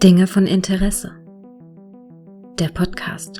Dinge von Interesse. Der Podcast.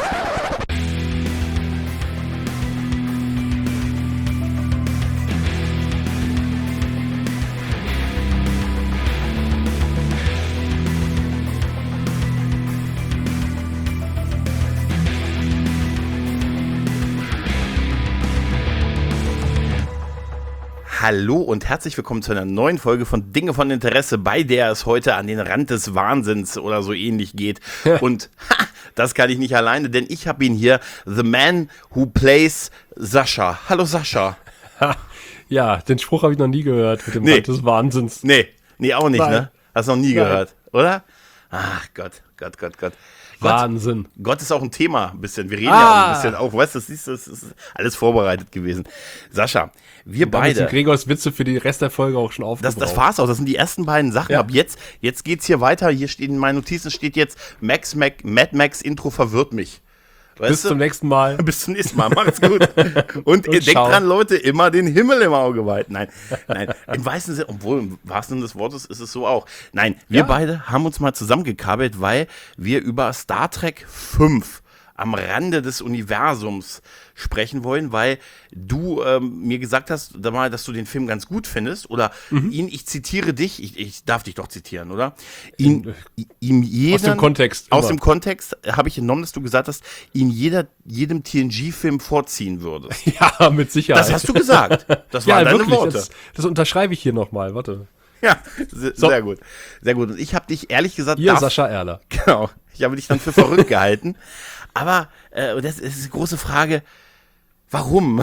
Hallo und herzlich willkommen zu einer neuen Folge von Dinge von Interesse, bei der es heute an den Rand des Wahnsinns oder so ähnlich geht. Und das kann ich nicht alleine, denn ich habe ihn hier, the man who plays Sascha. Hallo Sascha. Ja, den Spruch habe ich noch nie gehört mit dem Rand des Wahnsinns. Nee, auch nicht, Nein. ne? Hast du noch nie gehört, oder? Ach Gott. Wahnsinn. Gott ist auch ein Thema ein bisschen. Wir reden ja auch ein bisschen auf. Weißt du, das ist alles vorbereitet gewesen. Sascha, wir beide. Damit sind Gregors Witze für den Rest der Folge auch schon aufgebraucht. Das war's auch. Das sind die ersten beiden Sachen. Ja. Ab jetzt geht's hier weiter. Hier steht in meinen Notizen steht jetzt Mad Max Intro verwirrt mich. Weißt Bis zum nächsten Mal. Bis zum nächsten Mal. Macht's gut. Und denkt ciao. dran, Leute, immer den Himmel im Auge weiten. Nein. Im wahrsten Sinne, obwohl im wahrsten Sinne des Wortes ist es so auch. Nein, wir beide haben uns mal zusammengekabelt, weil wir über Star Trek 5 am Rande des Universums sprechen wollen, weil du mir gesagt hast, dass du den Film ganz gut findest oder ich zitiere dich, ich darf dich doch zitieren, oder? Ihm Aus dem Kontext. Aus dem Kontext habe ich entnommen, dass du gesagt hast, ihn jedem TNG-Film vorziehen würdest. Ja, mit Sicherheit. Das hast du gesagt. Das waren deine wirklich, Worte. Das unterschreibe ich hier nochmal, warte. Ja, sehr gut. Sehr gut. Und ich habe dich ehrlich gesagt... Sascha Erler. Genau. Ich habe dich dann für verrückt gehalten. Aber das ist die große Frage, warum?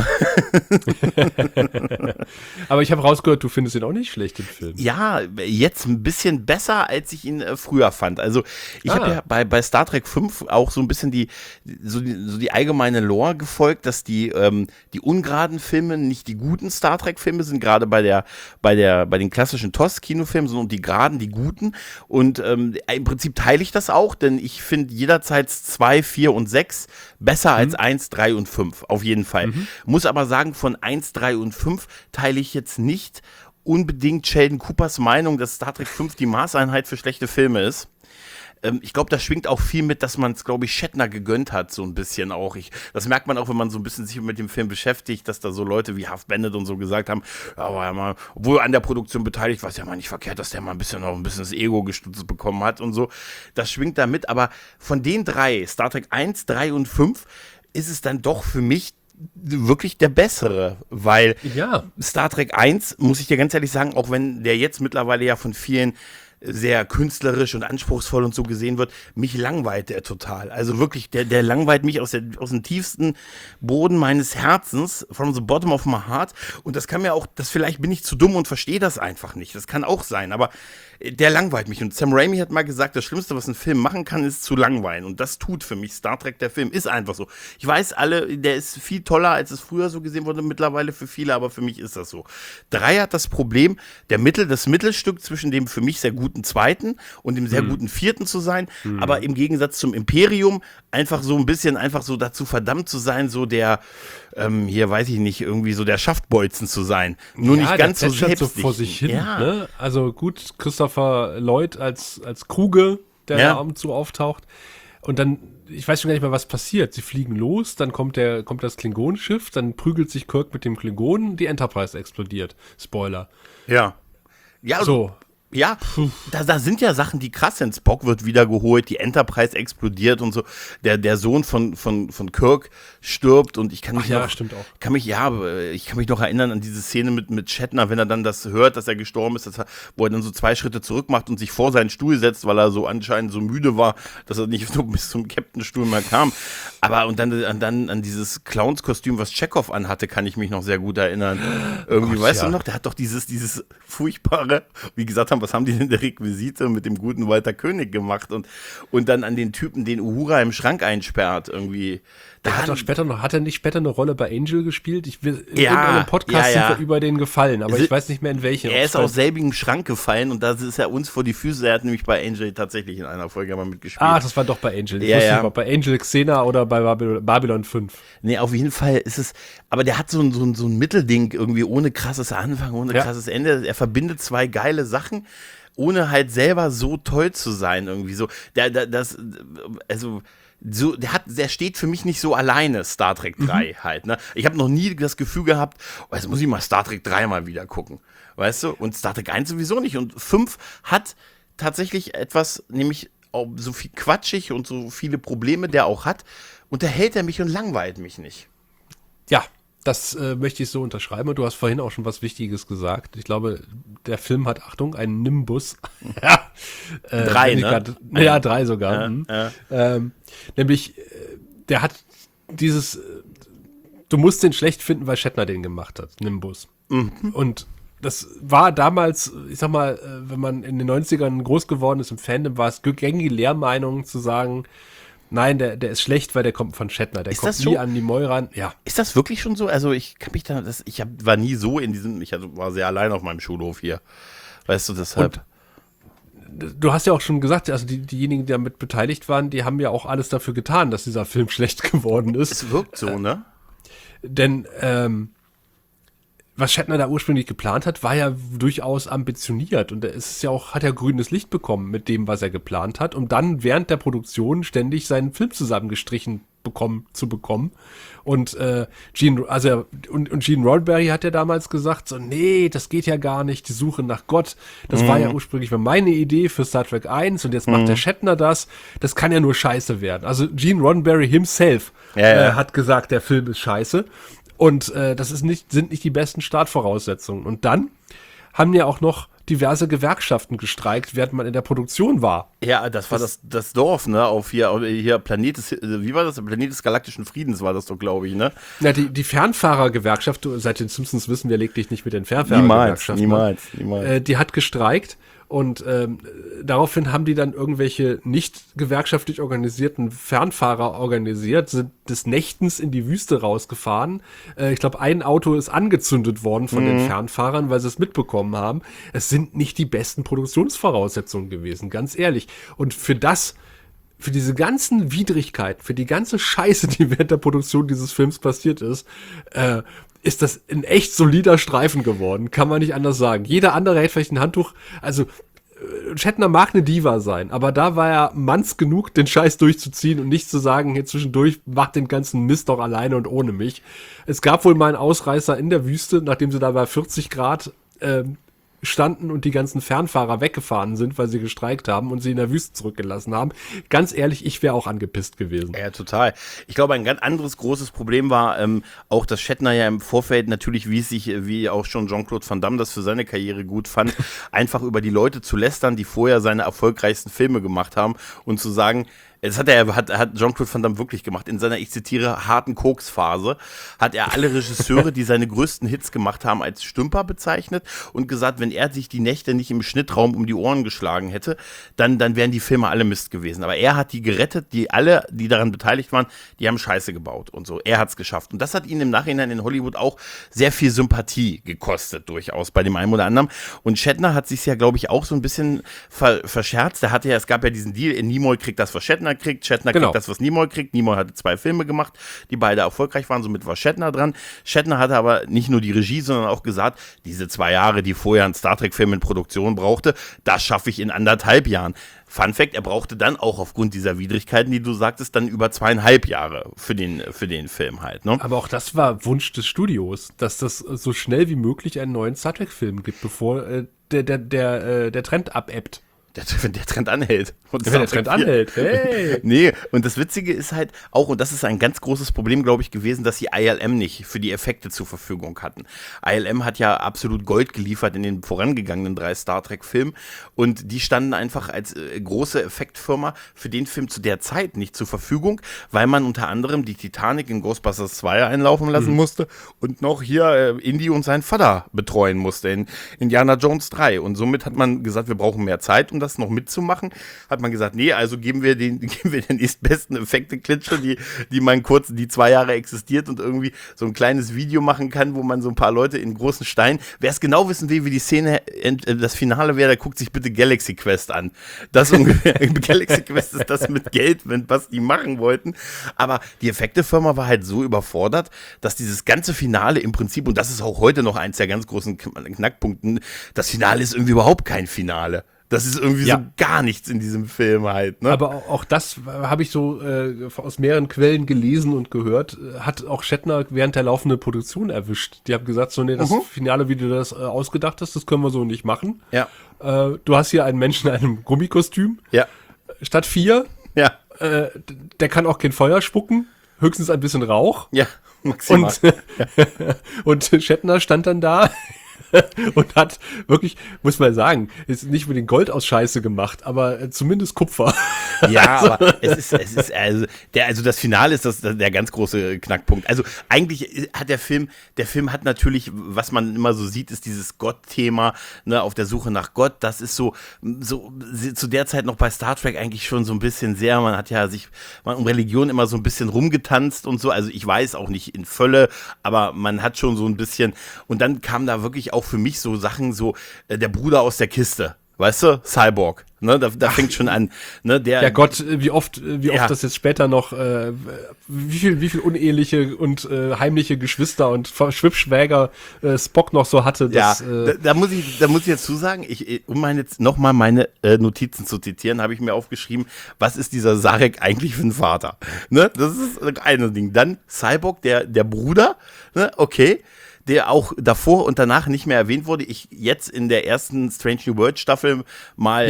Aber ich habe rausgehört, du findest ihn auch nicht schlecht, den Film. Ja, jetzt ein bisschen besser, als ich ihn früher fand. Also ich habe ja bei Star Trek 5 auch so ein bisschen die allgemeine Lore gefolgt, dass die ungeraden Filme nicht die guten Star Trek Filme sind, gerade bei den klassischen TOS-Kinofilmen, sondern die geraden, die guten. Und im Prinzip teile ich das auch, denn ich finde jederzeit 2, 4 und 6 besser als 1, 3 und 5. Auf jeden Fall. Muss aber sagen, von 1, 3 und 5 teile ich jetzt nicht unbedingt Sheldon Coopers Meinung, dass Star Trek 5 die Maßeinheit für schlechte Filme ist. Ich glaube, da schwingt auch viel mit, dass man es, glaube ich, Shatner gegönnt hat, so ein bisschen auch. Das merkt man auch, wenn man so ein bisschen sich mit dem Film beschäftigt, dass da so Leute wie Half Bennett und so gesagt haben, ja, mal, obwohl an der Produktion beteiligt war, es ja mal nicht verkehrt, dass der mal ein bisschen das Ego gestützt bekommen hat und so. Das schwingt da mit, aber von den drei, Star Trek 1, 3 und 5, ist es dann doch für mich wirklich der bessere, weil Star Trek 1, muss ich dir ganz ehrlich sagen, auch wenn der jetzt mittlerweile ja von vielen sehr künstlerisch und anspruchsvoll und so gesehen wird, mich langweilt der total. Also wirklich, der langweilt mich aus dem tiefsten Boden meines Herzens, from the bottom of my heart. Und das kann mir auch, vielleicht bin ich zu dumm und verstehe das einfach nicht. Das kann auch sein, aber der langweilt mich. Und Sam Raimi hat mal gesagt, das Schlimmste, was ein Film machen kann, ist zu langweilen. Und das tut für mich Star Trek, der Film. Ist einfach so. Ich weiß der ist viel toller, als es früher so gesehen wurde, mittlerweile für viele, aber für mich ist das so. 3 hat das Problem, das Mittelstück zwischen dem für mich sehr guten zweiten und dem sehr guten vierten zu sein, aber im Gegensatz zum Imperium einfach so ein bisschen so dazu verdammt zu sein, so der hier weiß ich nicht, irgendwie so der Schaftbolzen zu sein. Nur nicht ganz so selbstsicher. So vor sich hin, ja. Ne? Also gut, Christopher Lloyd als Kruge, der da ab und zu auftaucht. Und dann, ich weiß schon gar nicht mehr, was passiert. Sie fliegen los, dann kommt das Klingonenschiff, dann prügelt sich Kirk mit dem Klingonen, die Enterprise explodiert. Spoiler. Ja, so. Ja, da sind ja Sachen, die krass sind. Spock wird wiedergeholt, die Enterprise explodiert und so. Der Sohn von Kirk stirbt und ich kann mich stimmt auch. Ich kann mich noch erinnern an diese Szene mit Shatner, wenn er dann das hört, dass er gestorben ist, wo er dann so 2 Schritte zurück macht und sich vor seinen Stuhl setzt, weil er so anscheinend so müde war, dass er nicht so bis zum Captain-Stuhl mehr kam. Aber und dann an dieses Clownskostüm, was Chekhov anhatte, kann ich mich noch sehr gut erinnern. Irgendwie, weißt du noch, der hat doch dieses furchtbare, wie gesagt haben, was haben die denn in der Requisite mit dem guten Walter König gemacht und dann an den Typen, den Uhura im Schrank einsperrt irgendwie. Hat er nicht später eine Rolle bei Angel gespielt? In irgendeinem Podcast sind wir über den gefallen, aber ich weiß nicht mehr in welchem. Er ist aus selbigem Schrank gefallen und da ist er uns vor die Füße. Er hat nämlich bei Angel tatsächlich in einer Folge mal mitgespielt. Das war doch bei Angel. Ich wusste nicht, ob bei Angel Xena oder bei Babylon 5. Nee, auf jeden Fall ist es, aber der hat so ein Mittelding irgendwie ohne krasses Anfang, ohne krasses Ende. Er verbindet 2 geile Sachen. ohne halt selber so toll zu sein, irgendwie so. Der steht für mich nicht so alleine, Star Trek 3 halt, ne? Ich habe noch nie das Gefühl gehabt, jetzt muss ich mal Star Trek 3 mal wieder gucken, weißt du? Und Star Trek 1 sowieso nicht. Und 5 hat tatsächlich etwas, nämlich auch so viel quatschig und so viele Probleme, der auch hat, unterhält er mich und langweilt mich nicht. Ja, das möchte ich so unterschreiben. Und du hast vorhin auch schon was Wichtiges gesagt. Ich glaube, der Film hat, Achtung, einen Nimbus. 3, ne? Ja, 3 sogar. Nämlich, der hat dieses, du musst den schlecht finden, weil Shatner den gemacht hat, Nimbus. Und das war damals, ich sag mal, wenn man in den 90ern groß geworden ist im Fandom, war es gängige Lehrmeinung zu sagen, nein, der ist schlecht, weil der kommt von Shatner. Der kommt nie an Nimoy ran. Ja. Ist das wirklich schon so? Also ich kann mich war nie so in diesem, war sehr allein auf meinem Schulhof hier. Weißt du, deshalb. Und du hast ja auch schon gesagt, also diejenigen, die damit beteiligt waren, die haben ja auch alles dafür getan, dass dieser Film schlecht geworden ist. Es wirkt so, ne? Denn, was Shatner da ursprünglich geplant hat, war ja durchaus ambitioniert und hat ja grünes Licht bekommen mit dem, was er geplant hat, um dann während der Produktion ständig seinen Film zusammengestrichen zu bekommen. Und Gene Roddenberry hat ja damals gesagt, so, nee, das geht ja gar nicht, die Suche nach Gott, das war ja ursprünglich meine Idee für Star Trek 1 und jetzt macht der Shatner das kann ja nur scheiße werden. Also Gene Roddenberry himself hat gesagt, der Film ist scheiße. Und das sind nicht die besten Startvoraussetzungen. Und dann haben ja auch noch diverse Gewerkschaften gestreikt, während man in der Produktion war. Ja, das war das Dorf, ne, auf hier Planet des Galaktischen Friedens war das doch, glaube ich, ne? Ja, die Fernfahrergewerkschaft, seit den Simpsons wissen wir, leg dich nicht mit den Fernfahrergewerkschaften. Niemals. Die hat gestreikt. Und daraufhin haben die dann irgendwelche nicht gewerkschaftlich organisierten Fernfahrer organisiert, sind des Nächtens in die Wüste rausgefahren. Ich glaube, ein Auto ist angezündet worden von den Fernfahrern, weil sie es mitbekommen haben. Es sind nicht die besten Produktionsvoraussetzungen gewesen, ganz ehrlich. Und für diese ganzen Widrigkeiten, für die ganze Scheiße, die während der Produktion dieses Films passiert ist das ein echt solider Streifen geworden. Kann man nicht anders sagen. Jeder andere hätte vielleicht ein Handtuch, also Shatner mag eine Diva sein, aber da war er manns genug, den Scheiß durchzuziehen und nicht zu sagen, hier zwischendurch, macht den ganzen Mist doch alleine und ohne mich. Es gab wohl mal einen Ausreißer in der Wüste, nachdem sie da bei 40 Grad standen und die ganzen Fernfahrer weggefahren sind, weil sie gestreikt haben und sie in der Wüste zurückgelassen haben. Ganz ehrlich, ich wäre auch angepisst gewesen. Ja, total. Ich glaube, ein ganz anderes großes Problem war auch, dass Shatner ja im Vorfeld natürlich, wie auch schon Jean-Claude Van Damme das für seine Karriere gut fand, einfach über die Leute zu lästern, die vorher seine erfolgreichsten Filme gemacht haben und zu sagen, das hat Jean-Claude Van Damme wirklich gemacht. In seiner, ich zitiere, harten Koksphase hat er alle Regisseure, die seine größten Hits gemacht haben, als Stümper bezeichnet und gesagt, wenn er sich die Nächte nicht im Schnittraum um die Ohren geschlagen hätte, dann wären die Filme alle Mist gewesen. Aber er hat die gerettet, die daran beteiligt waren, die haben Scheiße gebaut und so. Er hat es geschafft. Und das hat ihn im Nachhinein in Hollywood auch sehr viel Sympathie gekostet, durchaus, bei dem einen oder anderen. Und Shatner hat sich ja, glaube ich, auch so ein bisschen verscherzt. Es gab ja diesen Deal, Nimoy kriegt das, was Shatner kriegt das, was Nimoy kriegt. Nimoy hatte 2 Filme gemacht, die beide erfolgreich waren, somit war Shatner dran. Shatner hatte aber nicht nur die Regie, sondern auch gesagt, diese 2 Jahre, die vorher ein Star Trek-Film in Produktion brauchte, das schaffe ich in 1,5 Jahren. Fun Fact, er brauchte dann auch aufgrund dieser Widrigkeiten, die du sagtest, dann über 2,5 Jahre für den Film halt. Ne? Aber auch das war Wunsch des Studios, dass das so schnell wie möglich einen neuen Star Trek-Film gibt, bevor der Trend abebbt. Wenn der Trend anhält. Wenn der Trend anhält, hey! Nee, und das Witzige ist halt auch, und das ist ein ganz großes Problem, glaube ich, gewesen, dass die ILM nicht für die Effekte zur Verfügung hatten. ILM hat ja absolut Gold geliefert in den vorangegangenen 3 Star Trek-Filmen und die standen einfach als große Effektfirma für den Film zu der Zeit nicht zur Verfügung, weil man unter anderem die Titanic in Ghostbusters 2 einlaufen lassen musste und noch hier Indy und seinen Vater betreuen musste in Indiana Jones 3. Und somit hat man gesagt, wir brauchen mehr Zeit, um das noch mitzumachen, hat man gesagt, nee, also geben wir den nächstbesten Effekte-Klitsche, die man kurz, die 2 Jahre existiert und irgendwie so ein kleines Video machen kann, wo man so ein paar Leute in großen Steinen, wer es genau wissen will, wie die Szene, das Finale wäre, der guckt sich bitte Galaxy Quest an. Das ungefähr, Galaxy Quest ist das mit Geld, was die machen wollten, aber die Effektefirma war halt so überfordert, dass dieses ganze Finale im Prinzip, und das ist auch heute noch eins der ganz großen Knackpunkten, das Finale ist irgendwie überhaupt kein Finale. Das ist irgendwie so gar nichts in diesem Film halt. Ne? Aber auch das habe ich so aus mehreren Quellen gelesen und gehört, hat auch Shatner während der laufenden Produktion erwischt. Die haben gesagt, so, nee, das Finale, wie du das ausgedacht hast, das können wir so nicht machen. Ja. Du hast hier einen Menschen in einem Gummikostüm. Ja. Statt 4. Ja. Der kann auch kein Feuer spucken, höchstens ein bisschen Rauch. Ja, maximal. Und Shatner stand dann da und hat wirklich, muss man sagen, ist nicht mit den Gold aus Scheiße gemacht, aber zumindest Kupfer. Ja, aber es ist also das Finale ist der ganz große Knackpunkt. Also eigentlich hat der Film hat natürlich, was man immer so sieht, ist dieses Gott-Thema, ne, auf der Suche nach Gott. Das ist so zu der Zeit noch bei Star Trek eigentlich schon so ein bisschen sehr, man hat ja um Religion immer so ein bisschen rumgetanzt und so. Also ich weiß auch nicht in Fülle, aber man hat schon so ein bisschen, und dann kam da wirklich auch für mich so Sachen, so der Bruder aus der Kiste. Weißt du, Cyborg, ne, da fängt schon an, ne, der Gott, wie oft das jetzt später noch, wie viel uneheliche und heimliche Geschwister und Schwippschwäger Spock noch so hatte. Das, da muss ich jetzt zusagen, um jetzt nochmal meine Notizen zu zitieren, habe ich mir aufgeschrieben, was ist dieser Sarek eigentlich für ein Vater, ne, das ist ein Ding. Dann Cyborg, der Bruder, ne, okay, der auch davor und danach nicht mehr erwähnt wurde. Ich jetzt in der ersten Strange New World Staffel mal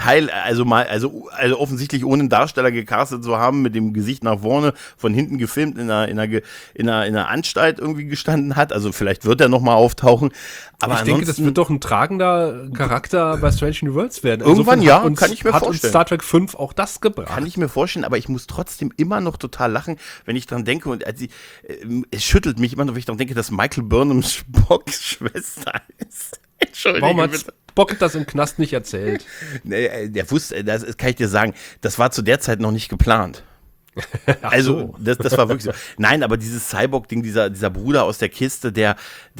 also offensichtlich ohne einen Darsteller gecastet zu haben, mit dem Gesicht nach vorne, von hinten gefilmt, in einer Anstalt irgendwie gestanden hat. Also vielleicht wird er nochmal auftauchen. Aber ich denke, das wird doch ein tragender Charakter bei Strange New Worlds werden. Irgendwann kann ich mir vorstellen. Hat uns Star Trek 5 auch das gebracht. Kann ich mir vorstellen, aber ich muss trotzdem immer noch total lachen, wenn ich dran denke, und es schüttelt mich immer noch, wenn ich dran denke, dass Michael Burnhams Spocks Schwester ist. Entschuldigung. Warum hat Spock das im Knast nicht erzählt? Der wusste, das kann ich dir sagen, das war zu der Zeit noch nicht geplant. Also, das war wirklich so. Nein, aber dieses Cyborg-Ding, dieser Bruder aus der Kiste, der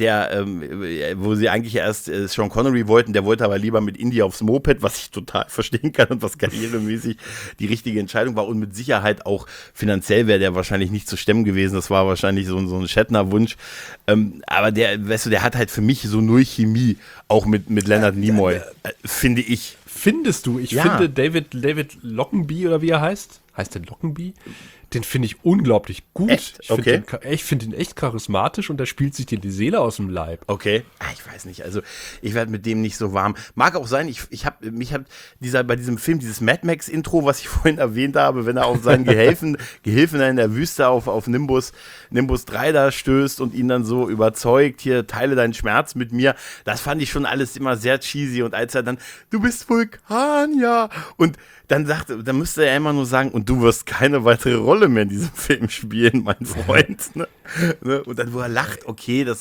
wo sie eigentlich erst Sean Connery wollten, der wollte aber lieber mit Indy aufs Moped, was ich total verstehen kann und was karrieremäßig die richtige Entscheidung war, und mit Sicherheit auch finanziell wäre der wahrscheinlich nicht zu stemmen gewesen. Das war wahrscheinlich so ein Shatner-Wunsch. Aber der hat halt für mich so null Chemie, auch mit Leonard Nimoy, finde ich. Findest du? Ich finde David Lockenby, oder wie er heißt der Lockenby? Den finde ich unglaublich gut. Echt? Ich finde ihn echt charismatisch und da spielt sich dir die Seele aus dem Leib. Okay. Ich weiß nicht, also ich werde mit dem nicht so warm. Mag auch sein, bei diesem Film, dieses Mad Max Intro, was ich vorhin erwähnt habe, wenn er auf seinen Gehilfen in der Wüste auf Nimbus 3 da stößt und ihn dann so überzeugt, hier, teile deinen Schmerz mit mir, das fand ich schon alles immer sehr cheesy, und als er dann, du bist Vulkanier, und dann müsste er immer nur sagen, und du wirst keine weitere Rolle mehr in diesem Film spielen, mein Freund. Ne? Und dann, wo er lacht, okay, das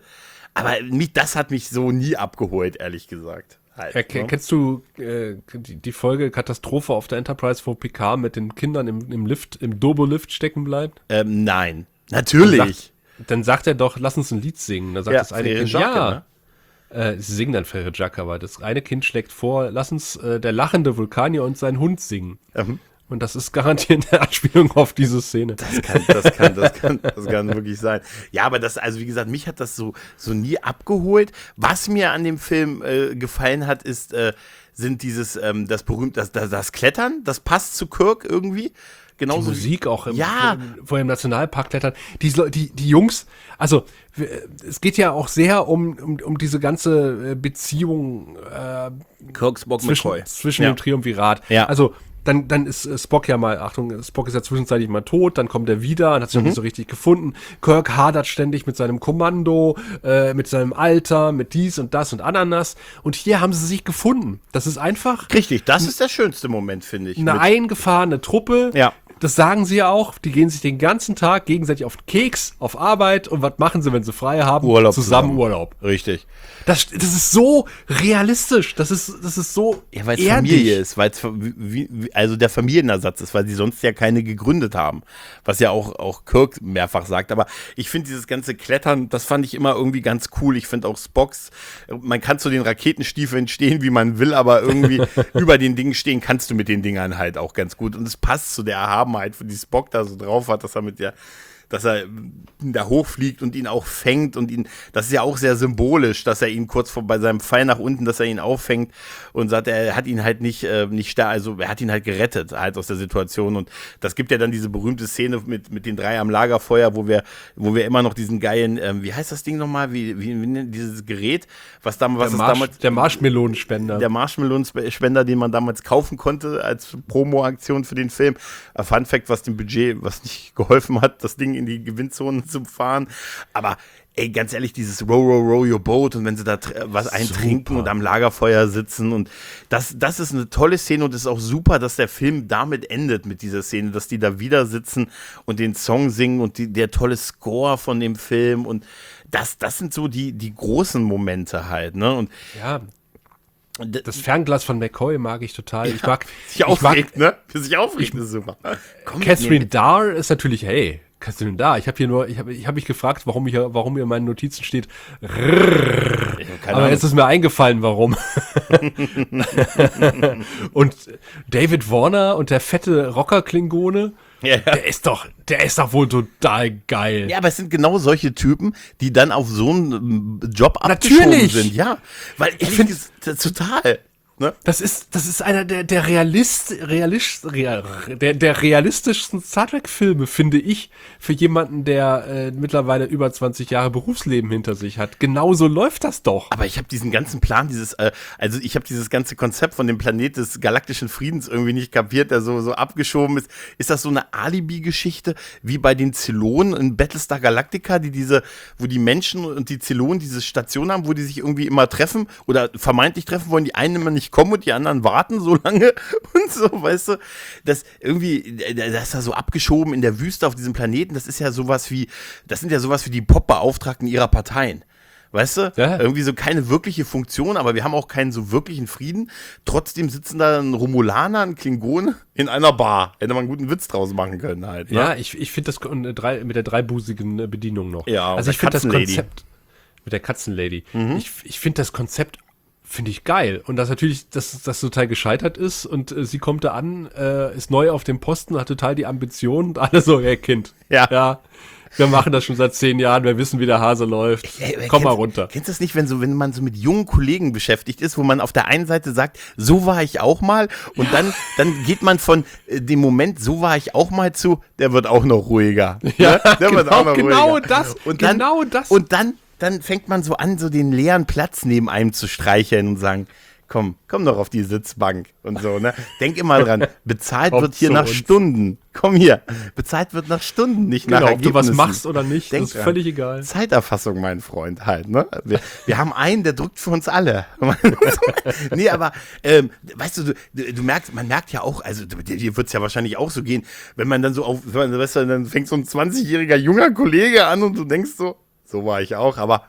hat mich so nie abgeholt, ehrlich gesagt. Halt, Kennst du die Folge Katastrophe auf der Enterprise, wo Picard mit den Kindern im Lift, im Turbo-Lift stecken bleibt? Nein, natürlich. Dann sagt er doch, lass uns ein Lied singen. Dann sagt das eine Kind, ne? Sie singen dann Frere Jacques, aber das eine Kind schlägt vor, lass uns der lachende Vulkanier und sein Hund singen. Und das ist garantiert eine Anspielung auf diese Szene. Das kann wirklich sein. Ja, aber also wie gesagt, mich hat das so nie abgeholt. Was mir an dem Film gefallen hat, sind das Klettern, das passt zu Kirk irgendwie. Genauso die Musik auch vor dem Nationalpark klettern. Die Jungs, also es geht ja auch sehr um diese ganze Beziehung Kirk, Spock, zwischen dem Triumvirat. Ja. Also dann ist Spock ja mal, Achtung, Spock ist ja zwischenzeitlich mal tot, dann kommt er wieder und hat sich noch nicht so richtig gefunden. Kirk hadert ständig mit seinem Kommando, mit seinem Alter, mit dies und das und Ananas. Und hier haben sie sich gefunden. Das ist einfach... Richtig, das ist der schönste Moment, finde ich. Eine eingefahrene Truppe. Ja. Das sagen sie ja auch. Die gehen sich den ganzen Tag gegenseitig auf den Keks, auf Arbeit. Und was machen sie, wenn sie frei haben? Zusammen Urlaub. Richtig. Das ist so realistisch. Das ist so weil es Familie ist, weil es also der Familienersatz ist, weil sie sonst ja keine gegründet haben. Was ja auch Kirk mehrfach sagt. Aber ich finde dieses ganze Klettern, das fand ich immer irgendwie ganz cool. Ich finde auch Spocks, man kann zu den Raketenstiefeln stehen, wie man will, aber irgendwie über den Dingen stehen kannst du mit den Dingern halt auch ganz gut. Und es passt zu der Erhabenheit, die Spock da so drauf hat, dass er mit dass er da hochfliegt und ihn auch fängt und das ist ja auch sehr symbolisch, dass er ihn kurz bei seinem Fall nach unten, dass er ihn auffängt und sagt, er hat ihn halt nicht also er hat ihn halt gerettet halt aus der Situation und das gibt ja dann diese berühmte Szene mit den 3 am Lagerfeuer, wo wir immer noch diesen geilen, wie heißt das Ding nochmal, wie dieses Gerät, der Marshmelonenspender. Der Marshmelonenspender, den man damals kaufen konnte als Promo-Aktion für den Film. Fun Fact, was dem Budget, was nicht geholfen hat, das Ding in die Gewinnzonen zu fahren. Aber ey, ganz ehrlich, dieses row your boat und wenn sie da was eintrinken und am Lagerfeuer sitzen und das ist eine tolle Szene und es ist auch super, dass der Film damit endet mit dieser Szene, dass die da wieder sitzen und den Song singen und der tolle Score von dem Film und das sind so die großen Momente halt, ne? Und ja, das Fernglas von McCoy mag ich total. Ich mag sich aufregt, ne? Sich aufregt, ist super. Catherine Darr ist natürlich, hey, Catherine Darr. Ich habe mich gefragt, warum hier in meinen Notizen steht. Aber jetzt ist mir eingefallen, warum. Und David Warner und der fette Rocker-Klingone. Ja. Der ist doch wohl total geil. Ja, aber es sind genau solche Typen, die dann auf so einen Job abgeschoben sind. Ja, weil ich finde es total. Ne? Das ist einer der realistischsten Star Trek-Filme, finde ich, für jemanden, der mittlerweile über 20 Jahre Berufsleben hinter sich hat. Genauso läuft das doch. Aber ich habe diesen ganzen Plan, ich habe dieses ganze Konzept von dem Planet des galaktischen Friedens irgendwie nicht kapiert, der so abgeschoben ist. Ist das so eine Alibi-Geschichte, wie bei den Zylonen in Battlestar Galactica, wo die Menschen und die Zylonen diese Station haben, wo die sich irgendwie immer treffen oder vermeintlich treffen wollen, die einen immer nicht kommen und die anderen warten so lange und so, weißt du, das ist da so abgeschoben in der Wüste auf diesem Planeten, das sind ja sowas wie die Pop-Beauftragten ihrer Parteien. Weißt du? Ja. Irgendwie so keine wirkliche Funktion, aber wir haben auch keinen so wirklichen Frieden. Trotzdem sitzen da ein Romulaner, ein Klingon in einer Bar. Hätte man einen guten Witz draus machen können halt. Ne? Ja, ich finde das mit der dreibusigen Bedienung noch. Ja, also ich finde das Konzept mit der Katzenlady. Ich finde das Konzept finde ich geil. Und das natürlich, dass das total gescheitert ist und sie kommt da an, ist neu auf dem Posten, hat total die Ambition und alle so, hey Kind, ja, wir machen das schon seit 10 Jahren, wir wissen, wie der Hase läuft. Komm mal runter. Kennst du das nicht, wenn man so mit jungen Kollegen beschäftigt ist, wo man auf der einen Seite sagt, so war ich auch mal und dann geht man von dem Moment, so war ich auch mal zu, der wird auch noch ruhiger. Ja, der wird auch noch ruhiger. Das. Und dann fängt man so an, so den leeren Platz neben einem zu streicheln und sagen, komm doch auf die Sitzbank und so, ne? Denk immer dran, bezahlt wird hier nach Stunden. Komm hier, bezahlt wird nach Stunden, nicht nach Ergebnissen. Ob du was machst oder nicht, Denk ist völlig egal. Zeiterfassung, mein Freund, halt, ne? Wir haben einen, der drückt für uns alle. Nee, aber, weißt du, man merkt ja auch, also dir wird es ja wahrscheinlich auch so gehen, wenn man dann so dann fängt so ein 20-jähriger junger Kollege an und du denkst so war ich auch, aber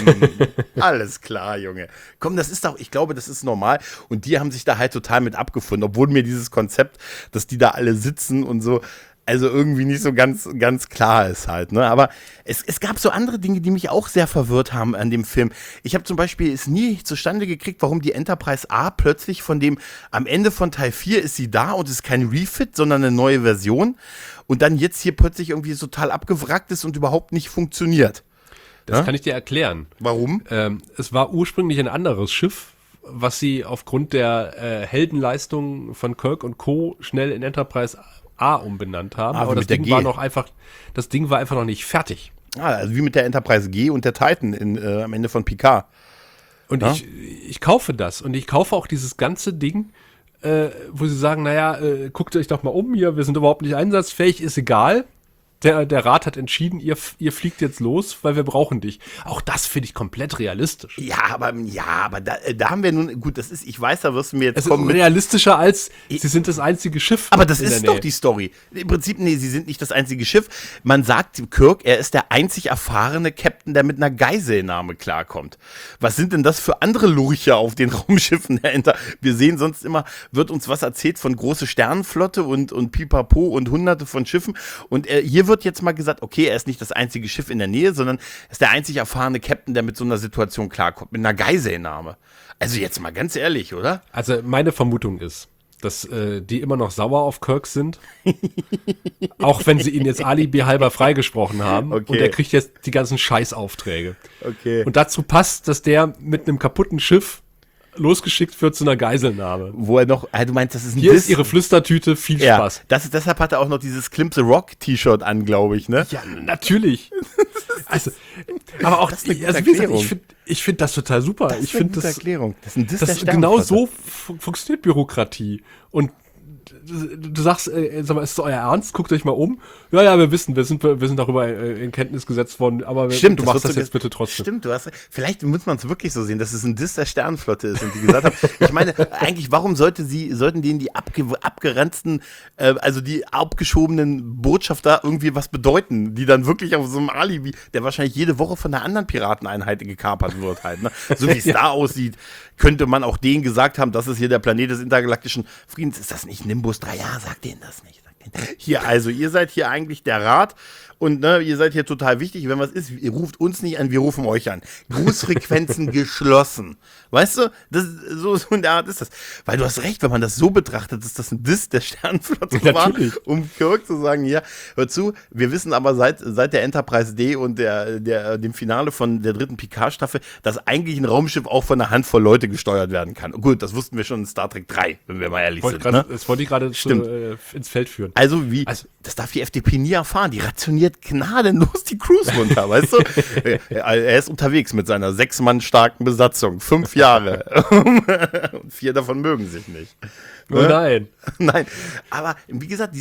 alles klar, Junge. Komm, ich glaube, das ist normal. Und die haben sich da halt total mit abgefunden, obwohl mir dieses Konzept, dass die da alle sitzen und so, also irgendwie nicht so ganz, ganz klar ist halt, ne? Aber es gab so andere Dinge, die mich auch sehr verwirrt haben an dem Film. Ich habe zum Beispiel es nie zustande gekriegt, warum die Enterprise A plötzlich am Ende von Teil 4 ist sie da und ist kein Refit, sondern eine neue Version und dann jetzt hier plötzlich irgendwie total abgewrackt ist und überhaupt nicht funktioniert. Das kann ich dir erklären. Warum? Es war ursprünglich ein anderes Schiff, was sie aufgrund der Heldenleistung von Kirk und Co. schnell in Enterprise A umbenannt haben. Aber das Ding war einfach noch nicht fertig. Also wie mit der Enterprise G und der Titan am Ende von Picard. Und ich kaufe das. Und ich kaufe auch dieses ganze Ding, wo sie sagen, guckt euch doch mal um hier, wir sind überhaupt nicht einsatzfähig, ist egal. Der Rat hat entschieden, ihr fliegt jetzt los, weil wir brauchen dich. Auch das finde ich komplett realistisch. Ja, aber da haben wir nun, gut, ich weiß, da wirst du mir jetzt kommen. Es ist realistischer als, sie sind das einzige Schiff. Aber das ist doch die Story. Im Prinzip, nee, sie sind nicht das einzige Schiff. Man sagt Kirk, er ist der einzig erfahrene Captain, der mit einer Geiselnahme klarkommt. Was sind denn das für andere Lurcher auf den Raumschiffen dahinter? Wir sehen sonst immer, wird uns was erzählt von große Sternenflotte und Pipapo und hunderte von Schiffen. Und hier wird jetzt mal gesagt, okay, er ist nicht das einzige Schiff in der Nähe, sondern er ist der einzig erfahrene Captain, der mit so einer Situation klarkommt, mit einer Geiselnahme. Also jetzt mal ganz ehrlich, oder? Also meine Vermutung ist, dass die immer noch sauer auf Kirk sind. Auch wenn sie ihn jetzt Alibi halber freigesprochen haben. Okay. Und er kriegt jetzt die ganzen Scheißaufträge. Okay. Und dazu passt, dass der mit einem kaputten Schiff losgeschickt wird zu einer Geiselnahme. Wo er noch, du meinst, das ist ein Hier ist ihre Flüstertüte, viel Spaß. Deshalb hat er auch noch dieses Klimp the Rock T-Shirt an, glaube ich, ne? Ja, natürlich. Also, aber auch, das ist eine gute also wie gesagt, Erklärung. ich finde das total super. Das ist Ich finde eine gute Erklärung. Das ist ein Diss der genau Sternenflotte. so funktioniert Bürokratie. Und du sagst, sag mal, ist es euer Ernst? Guckt euch mal um. Ja, wir wissen, wir sind darüber in Kenntnis gesetzt worden, aber Stimmt, du machst das wird so jetzt bitte trotzdem. Stimmt, du hast, vielleicht muss man es wirklich so sehen, dass es ein Diss der Sternenflotte ist und die gesagt haben, ich meine, eigentlich, warum sollten denen die abgeranzten, also die abgeschobenen Botschafter irgendwie was bedeuten, die dann wirklich auf so einem Alibi, der wahrscheinlich jede Woche von einer anderen Pirateneinheit gekapert wird halt, ne? So wie es da aussieht, könnte man auch denen gesagt haben, das ist hier der Planet des intergalaktischen Friedens. Ist das nicht Nimbus 3? Ja, sagt denen das nicht. Hier, also ihr seid hier eigentlich der Rat und ne, ihr seid hier total wichtig. Wenn was ist, ihr ruft uns nicht an, wir rufen euch an. Grußfrequenzen geschlossen. Weißt du, so in der Art ist das. Weil du hast recht, wenn man das so betrachtet, ist das ein Diss der Sternenflotte war, um Kirk zu sagen, ja, hör zu, wir wissen aber seit der Enterprise D und dem Finale von der 3. Picard-Staffel, dass eigentlich ein Raumschiff auch von einer Handvoll Leute gesteuert werden kann. Gut, das wussten wir schon in Star Trek 3, wenn wir mal ehrlich sind. Das wollte ich gerade ins Feld führen. Also das darf die FDP nie erfahren. Die rationiert gnadenlos die Crews runter, weißt du? Er ist unterwegs mit seiner 6 Mann starken Besatzung. 5 Jahre. Und 4 davon mögen sich nicht. Oh nein. Nein, aber wie gesagt,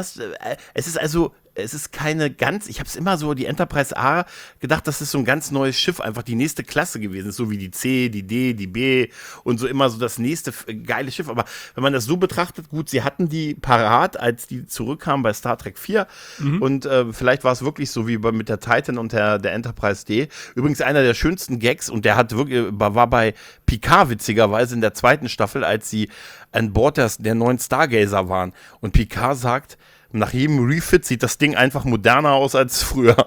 es ist keine ganz, ich habe es immer so, die Enterprise A gedacht, das ist so ein ganz neues Schiff, einfach die nächste Klasse gewesen ist, so wie die C, die D, die B und so immer so das nächste geile Schiff, aber wenn man das so betrachtet, gut, sie hatten die parat, als die zurückkamen bei Star Trek 4 und vielleicht war es wirklich so wie mit der Titan und der Enterprise D. Übrigens einer der schönsten Gags und der war bei Picard witzigerweise in der 2. Staffel, als sie an Bord der neuen Stargazer waren und Picard sagt, nach jedem Refit sieht das Ding einfach moderner aus als früher.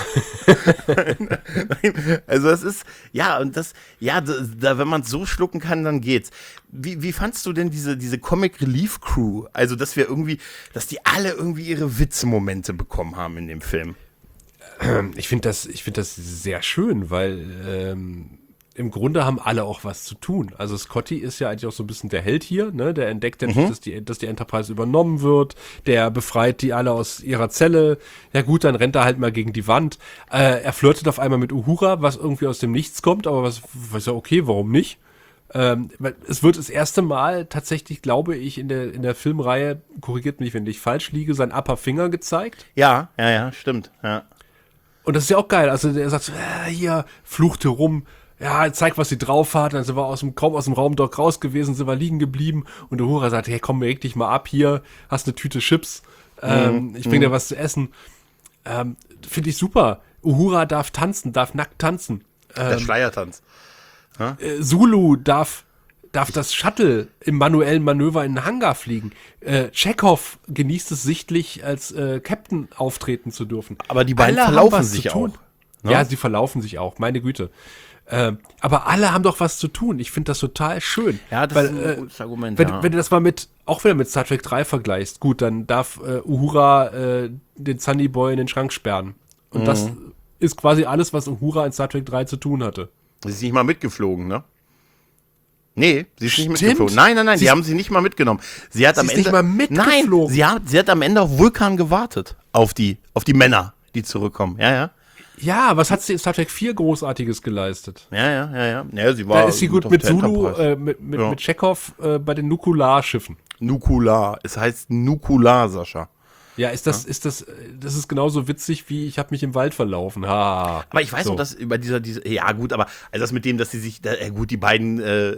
Also das ist, wenn man es so schlucken kann, dann geht's. Wie fandst du denn diese Comic Relief Crew? Also, dass die alle irgendwie ihre Witzemomente bekommen haben in dem Film. Ich finde das sehr schön, weil im Grunde haben alle auch was zu tun. Also Scotty ist ja eigentlich auch so ein bisschen der Held hier, ne? Der entdeckt ja, dass die Enterprise übernommen wird, der befreit die alle aus ihrer Zelle. Ja gut, dann rennt er halt mal gegen die Wand. Er flirtet auf einmal mit Uhura, was irgendwie aus dem Nichts kommt, aber was ja okay, warum nicht? Es wird das erste Mal tatsächlich, glaube ich, in der Filmreihe, korrigiert mich, wenn ich falsch liege, sein Upper Finger gezeigt. Ja, stimmt, ja. Und das ist ja auch geil. Also der sagt so, hier, fluchte rum. Ja, zeig, was sie drauf hat. Dann sind wir kaum aus dem Raumdock raus gewesen, sind wir liegen geblieben. Und der Uhura sagt, hey, komm, reg dich mal ab hier. Hast eine Tüte Chips. Ich bring dir was zu essen. Finde ich super. Uhura darf nackt tanzen. Der Schleiertanz. Zulu darf das Shuttle im manuellen Manöver in den Hangar fliegen. Chekhov genießt es sichtlich, als Captain auftreten zu dürfen. Aber die beiden verlaufen sich auch. Ne? Ja, sie verlaufen sich auch, meine Güte. Aber alle haben doch was zu tun. Ich finde das total schön. Ja, das ist ein gutes Argument. Wenn du das mal auch wieder mit Star Trek 3 vergleichst, gut, dann darf Uhura den Sunny Boy in den Schrank sperren. Und das ist quasi alles, was Uhura in Star Trek 3 zu tun hatte. Sie ist nicht mal mitgeflogen, ne? Nee, sie ist nicht mitgeflogen. Nein, die haben sie nicht mal mitgenommen. Sie hat am Ende nicht mal mitgeflogen. Nein, sie hat am Ende auf Vulkan gewartet. Auf die Männer, die zurückkommen. Ja. Ja, was hat sie in Star Trek 4 Großartiges geleistet? Ja, sie war da ist sie gut mit Zulu, mit Chekhov bei den Nukularschiffen. Nukular, es heißt Nukular, Sascha. Ja, das ist genauso witzig wie ich habe mich im Wald verlaufen. Ha. Aber ich weiß noch, dass über diese ja gut, aber also das mit dem, dass sie sich die beiden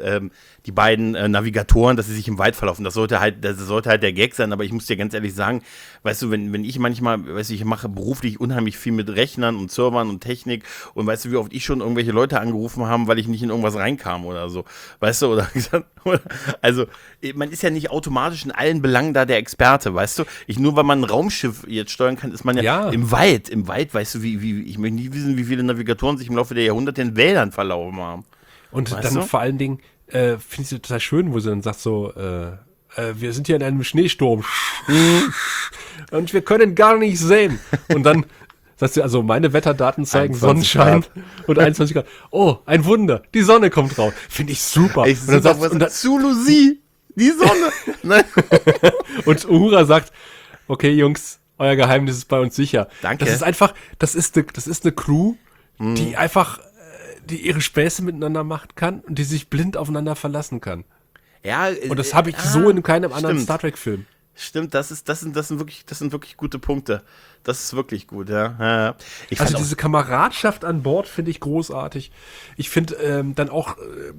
Navigatoren, dass sie sich im Wald verlaufen, das sollte halt der Gag sein, aber ich muss dir ganz ehrlich sagen, weißt du, wenn ich manchmal, ich mache beruflich unheimlich viel mit Rechnern und Servern und Technik und weißt du, wie oft ich schon irgendwelche Leute angerufen habe, weil ich nicht in irgendwas reinkam oder so, weißt du, oder gesagt, also man ist ja nicht automatisch in allen Belangen da der Experte, weißt du, nur weil man ein Raumschiff jetzt steuern kann, ist man ja im Wald, weißt du, ich möchte nie wissen, wie viele Navigatoren sich im Laufe der Jahrhunderte in Wäldern verlaufen haben. Und weißt dann du? Vor allen Dingen finde ich es total schön, wo sie dann sagt so, wir sind hier in einem Schneesturm. Und wir können gar nicht sehen. Und dann sagst du, also meine Wetterdaten zeigen Sonnenschein und 21 Grad. Oh, ein Wunder, die Sonne kommt raus. Finde ich super. Und dann sagst du, Zulu-Sie, die Sonne. Und Uhura sagt, okay, Jungs, euer Geheimnis ist bei uns sicher. Danke. Das ist einfach, das ist eine Crew, die einfach, die ihre Späße miteinander machen kann und die sich blind aufeinander verlassen kann. Ja, und das habe ich so in keinem anderen Star Trek-Film. Stimmt, das sind wirklich gute Punkte. Das ist wirklich gut, ja. Also diese Kameradschaft an Bord finde ich großartig. Ich finde dann auch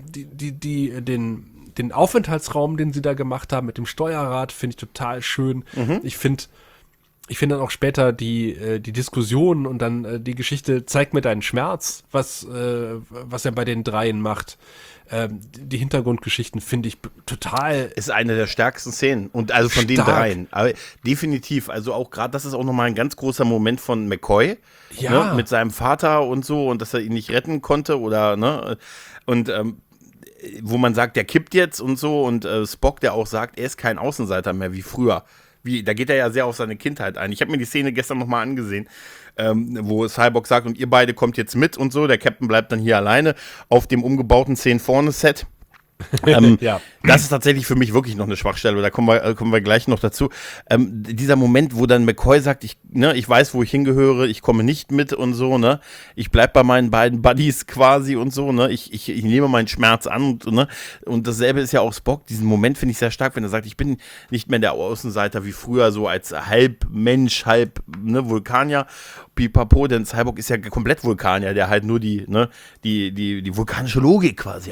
den Aufenthaltsraum, den sie da gemacht haben mit dem Steuerrad, finde ich total schön. Ich finde dann auch später die Diskussion und dann die Geschichte Zeig mir deinen Schmerz, was er bei den Dreien macht. Die Hintergrundgeschichten finde ich total. Ist eine der stärksten Szenen. Und also von den dreien. Aber definitiv. Also auch gerade, das ist auch nochmal ein ganz großer Moment von McCoy. Ja. Ne, mit seinem Vater und so und dass er ihn nicht retten konnte oder, ne. Und wo man sagt, der kippt jetzt und so und Spock, der auch sagt, er ist kein Außenseiter mehr wie früher. Da geht er ja sehr auf seine Kindheit ein. Ich habe mir die Szene gestern nochmal angesehen, wo Cyborg sagt, und ihr beide kommt jetzt mit und so. Der Captain bleibt dann hier alleine auf dem umgebauten 10 vorne Set. Ja. Das ist tatsächlich für mich wirklich noch eine Schwachstelle, da kommen wir gleich noch dazu. Dieser Moment, wo dann McCoy sagt, ich weiß, wo ich hingehöre, ich komme nicht mit und so, ne? Ich bleib bei meinen beiden Buddies quasi und so, ne? Ich nehme meinen Schmerz an und dasselbe ist ja auch Spock. Diesen Moment finde ich sehr stark, wenn er sagt, ich bin nicht mehr der Außenseiter wie früher, so als halb Mensch, halb Vulkanier. Pipapo, denn Cyborg ist ja komplett Vulkanier, der halt nur die vulkanische Logik quasi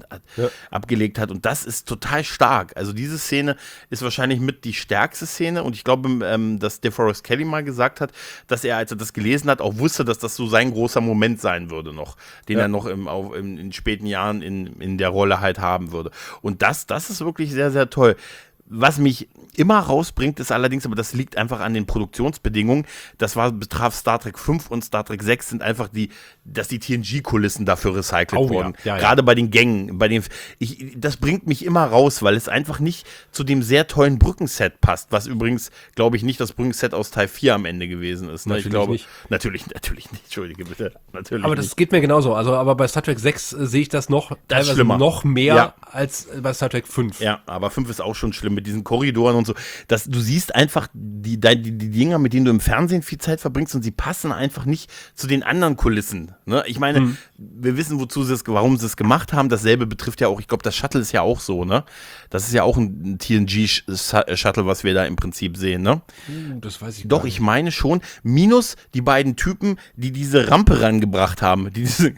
abgelegt hat. Und das ist total stark. Also diese Szene ist wahrscheinlich mit die stärkste Szene. Und ich glaube, dass DeForest Kelley mal gesagt hat, dass er, als er das gelesen hat, auch wusste, dass das so sein großer Moment sein würde noch, den er noch in späten Jahren in der Rolle halt haben würde. Und das ist wirklich sehr, sehr toll. Was mich immer rausbringt, ist allerdings, aber das liegt einfach an den Produktionsbedingungen, betraf Star Trek 5 und Star Trek 6 sind einfach dass die TNG-Kulissen dafür recycelt wurden. Ja. Gerade bei den Gängen. Das bringt mich immer raus, weil es einfach nicht zu dem sehr tollen Brückenset passt, was übrigens, glaube ich, nicht das Brückenset aus Teil 4 am Ende gewesen ist. Ne? Natürlich nicht, entschuldige bitte. Natürlich aber das nicht. geht mir genauso. Also, aber bei Star Trek 6 sehe ich das teilweise noch mehr als bei Star Trek 5. Ja, aber 5 ist auch schon schlimm mit diesen Korridoren und so. Du siehst einfach die Dinger, mit denen du im Fernsehen viel Zeit verbringst und sie passen einfach nicht zu den anderen Kulissen. Ne? Ich meine, wir wissen, warum sie es gemacht haben. Dasselbe betrifft ja auch, ich glaube, das Shuttle ist ja auch so, ne? Das ist ja auch ein TNG-Shuttle, was wir da im Prinzip sehen, ne? Das weiß ich Doch, ich meine schon, minus die beiden Typen, die diese Rampe rangebracht haben.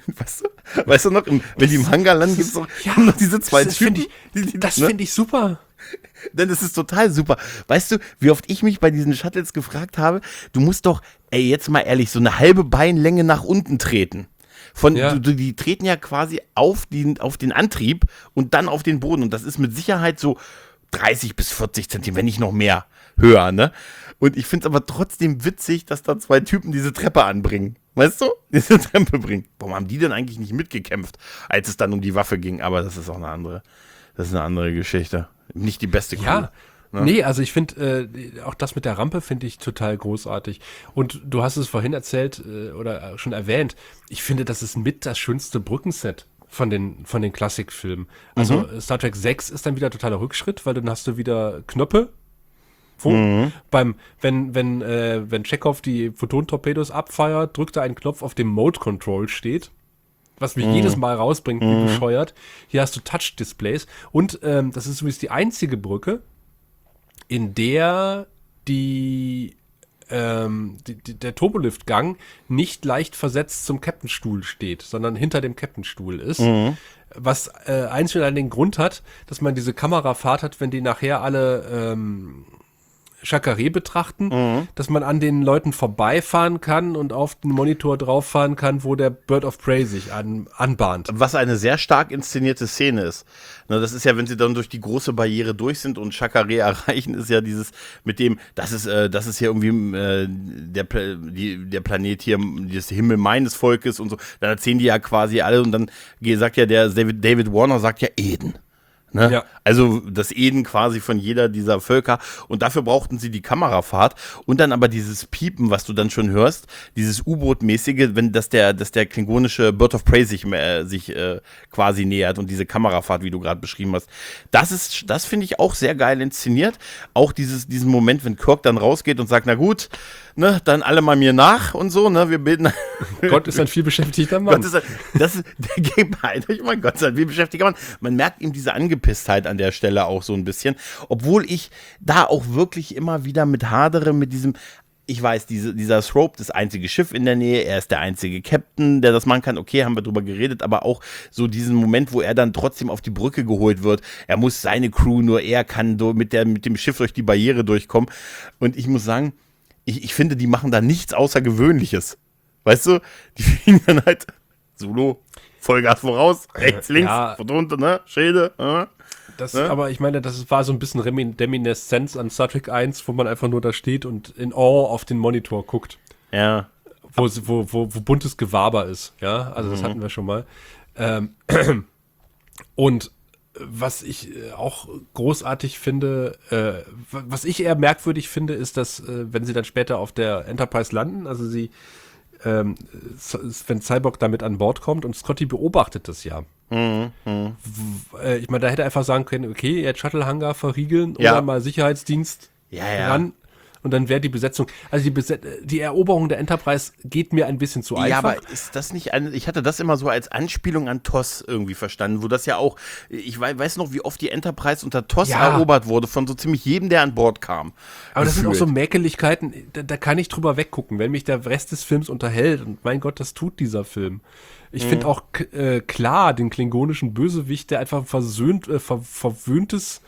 Weißt du noch, wenn die im Hangar landen, gibt es noch diese zwei Typen. Das finde ich super. Denn das ist total super. Weißt du, wie oft ich mich bei diesen Shuttles gefragt habe, du musst doch, jetzt mal ehrlich, so eine halbe Beinlänge nach unten treten. Die treten ja quasi auf den Antrieb und dann auf den Boden. Und das ist mit Sicherheit so 30 bis 40 Zentimeter, wenn nicht noch mehr, höher, ne? Und ich finde es aber trotzdem witzig, dass da zwei Typen diese Treppe anbringen. Weißt du? Diese Treppe bringen. Warum haben die denn eigentlich nicht mitgekämpft, als es dann um die Waffe ging? Aber das ist auch eine andere Geschichte. Nicht die beste Crew. Ja, ne? Nee, also ich finde, auch das mit der Rampe finde ich total großartig. Und du hast es vorhin erzählt oder schon erwähnt, ich finde, das ist mit das schönste Brückenset von den Klassikfilmen. Also Star Trek 6 ist dann wieder totaler Rückschritt, weil dann hast du wieder Knöpfe. Wenn Chekhov die Photon-Torpedos abfeuert, drückt er einen Knopf, auf dem Mode-Control steht. Was mich jedes Mal rausbringt, wie bescheuert. Hier hast du Touch-Displays. Und das ist übrigens die einzige Brücke, in der der Turbolift-Gang nicht leicht versetzt zum Captainstuhl steht, sondern hinter dem Captainstuhl ist. Was einzig und allein den Grund hat, dass man diese Kamerafahrt hat, wenn die nachher alle Chakaré betrachten, dass man an den Leuten vorbeifahren kann und auf den Monitor drauffahren kann, wo der Bird of Prey sich anbahnt. Was eine sehr stark inszenierte Szene ist. Ne, das ist ja, wenn sie dann durch die große Barriere durch sind und Chakaré erreichen, ist ja dieses mit dem, das ist hier irgendwie der Planet hier, das Himmel meines Volkes und so. Dann erzählen die ja quasi alle und dann sagt ja der David Warner sagt ja Eden. Ne? Ja. Also das Eden quasi von jeder dieser Völker und dafür brauchten sie die Kamerafahrt und dann aber dieses Piepen, was du dann schon hörst, dieses U-Boot-mäßige, dass der klingonische Bird of Prey sich quasi nähert und diese Kamerafahrt, wie du gerade beschrieben hast. Das finde ich auch sehr geil inszeniert. Auch diesen Moment, wenn Kirk dann rausgeht und sagt, na gut, ne, dann alle mal mir nach und so, ne, wir bilden. Gott ist ein vielbeschäftigter Mann. Mein Gott ist ein vielbeschäftigter Mann. Man merkt ihm diese Angepisstheit an der Stelle auch so ein bisschen, obwohl ich da auch wirklich immer wieder mit hadere, mit diesem, ich weiß, dieser Thrope, das einzige Schiff in der Nähe, er ist der einzige Captain, der das machen kann, okay, haben wir drüber geredet, aber auch so diesen Moment, wo er dann trotzdem auf die Brücke geholt wird, er muss seine Crew, nur er kann mit dem Schiff durch die Barriere durchkommen und ich muss sagen, ich finde, die machen da nichts Außergewöhnliches. Weißt du? Die fliegen dann halt Solo, Vollgas voraus, rechts, links, von unten, ne? Schäde. Aber ich meine, das war so ein bisschen Reminiszenz an Star Trek 1, wo man einfach nur da steht und in Awe auf den Monitor guckt. Ja. Wo buntes Gewaber ist. Ja, also das hatten wir schon mal. Und was ich auch großartig finde, was ich eher merkwürdig finde, ist, dass, wenn sie dann später auf der Enterprise landen, also wenn Cyborg damit an Bord kommt und Scotty beobachtet das ja. Ich meine, da hätte er einfach sagen können, okay, jetzt Shuttle-Hangar verriegeln oder mal Sicherheitsdienst ran. Und dann wäre die Besetzung, also die Eroberung der Enterprise geht mir ein bisschen zu einfach. Ja, aber ist das nicht, ich hatte das immer so als Anspielung an TOS irgendwie verstanden, wo das ja auch, ich weiß noch, wie oft die Enterprise unter TOS erobert wurde, von so ziemlich jedem, der an Bord kam. Aber das sind auch so Mäkeligkeiten, da kann ich drüber weggucken, wenn mich der Rest des Films unterhält. Und mein Gott, das tut dieser Film. Ich finde auch klar den klingonischen Bösewicht, der einfach verwöhntes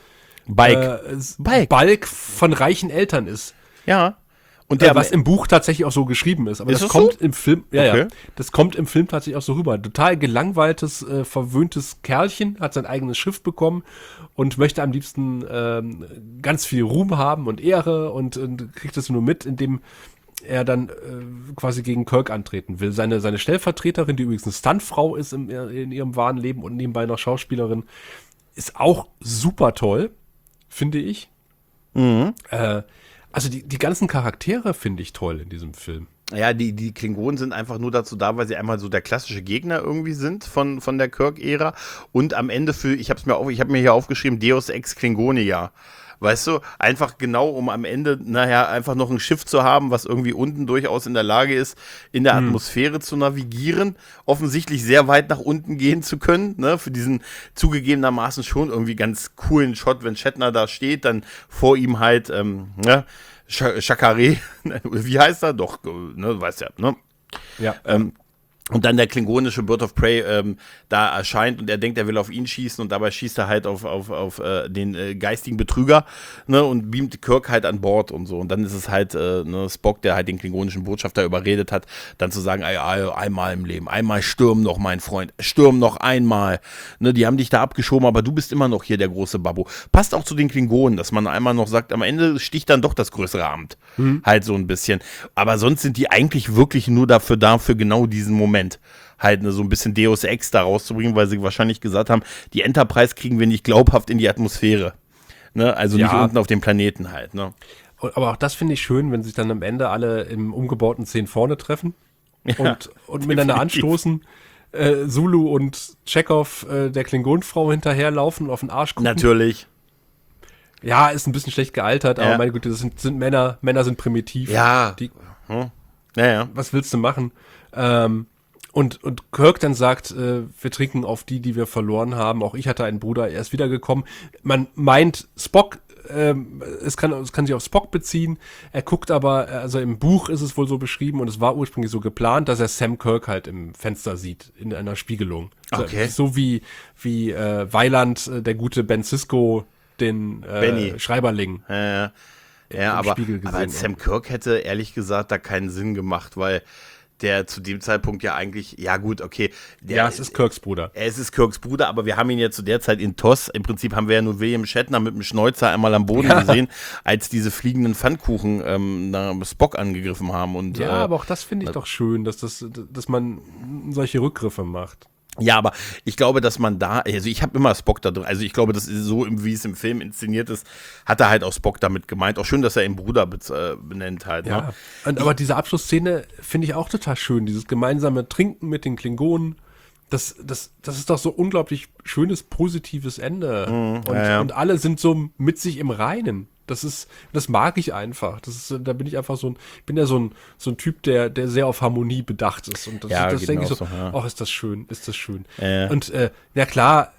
Balk von reichen Eltern ist. Ja. Und was im Buch tatsächlich auch so geschrieben ist. Aber das kommt im Film, das kommt im Film tatsächlich auch so rüber. Total gelangweiltes, verwöhntes Kerlchen, hat sein eigenes Schiff bekommen und möchte am liebsten ganz viel Ruhm haben und Ehre und kriegt das nur mit, indem er dann quasi gegen Kirk antreten will. Seine Stellvertreterin, die übrigens eine Stuntfrau ist in ihrem wahren Leben und nebenbei noch Schauspielerin, ist auch super toll, finde ich. Also die ganzen Charaktere finde ich toll in diesem Film. Ja, die Klingonen sind einfach nur dazu da, weil sie einmal so der klassische Gegner irgendwie sind von der Kirk-Ära und am Ende ich habe mir hier aufgeschrieben, Deus Ex Klingonia. Weißt du, einfach genau, um am Ende einfach noch ein Schiff zu haben, was irgendwie unten durchaus in der Lage ist, in der Atmosphäre zu navigieren, offensichtlich sehr weit nach unten gehen zu können, ne, für diesen zugegebenermaßen schon irgendwie ganz coolen Shot, wenn Shatner da steht, dann vor ihm halt, Chakare, wie heißt er? Doch, ne, du weißt ja, ne? Ja. Und dann der klingonische Bird of Prey da erscheint und er denkt, er will auf ihn schießen und dabei schießt er halt auf den geistigen Betrüger, ne, und beamt Kirk halt an Bord und so. Und dann ist es halt Spock, der halt den klingonischen Botschafter überredet hat, dann zu sagen, einmal im Leben, einmal stürm noch, mein Freund, stürm noch einmal. Ne, die haben dich da abgeschoben, aber du bist immer noch hier der große Babbo. Passt auch zu den Klingonen, dass man einmal noch sagt, am Ende sticht dann doch das größere Amt. Halt so ein bisschen. Aber sonst sind die eigentlich wirklich nur dafür genau diesen Moment halt so ein bisschen Deus Ex da rauszubringen, weil sie wahrscheinlich gesagt haben, die Enterprise kriegen wir nicht glaubhaft in die Atmosphäre. Ne? Also nicht unten auf dem Planeten halt. Ne? Aber auch das finde ich schön, wenn sich dann am Ende alle im umgebauten 10 vorne treffen und miteinander anstoßen. Sulu und Chekhov der Klingonenfrau hinterherlaufen und auf den Arsch gucken. Natürlich. Ja, ist ein bisschen schlecht gealtert, aber meine Güte, das sind Männer sind primitiv. Ja. Was willst du machen? Und Kirk dann sagt, wir trinken auf die wir verloren haben. Auch ich hatte einen Bruder, er ist wiedergekommen. Man meint Spock, es kann sich auf Spock beziehen. Er guckt aber, also im Buch ist es wohl so beschrieben und es war ursprünglich so geplant, dass er Sam Kirk halt im Fenster sieht, in einer Spiegelung. Okay. So wie Weiland, der gute Ben Sisko, den Schreiberling. Ja, aber Sam Kirk hätte ehrlich gesagt da keinen Sinn gemacht, weil der zu dem Zeitpunkt ja eigentlich, ja gut, okay. Es ist Kirks Bruder. Es ist Kirks Bruder, aber wir haben ihn ja zu der Zeit in TOS, im Prinzip haben wir ja nur William Shatner mit dem Schnäuzer einmal am Boden gesehen, als diese fliegenden Pfannkuchen Spock angegriffen haben. Und, aber auch das finde ich doch schön, dass man solche Rückgriffe macht. Ja, aber ich glaube, dass man da, also ich habe immer Spock da drin, also ich glaube, das ist so, wie es im Film inszeniert ist, hat er halt auch Spock damit gemeint. Auch schön, dass er ihn Bruder benennt halt. Ja, ne? Aber diese Abschlussszene finde ich auch total schön, dieses gemeinsame Trinken mit den Klingonen. Das ist doch so unglaublich schönes, positives Ende. Und alle sind so mit sich im Reinen. Das mag ich einfach. Da bin ich einfach so ein Typ, der sehr auf Harmonie bedacht ist. Und das denke ich so, ach, ist das schön. Ja. Und ja klar,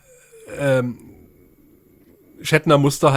Shatner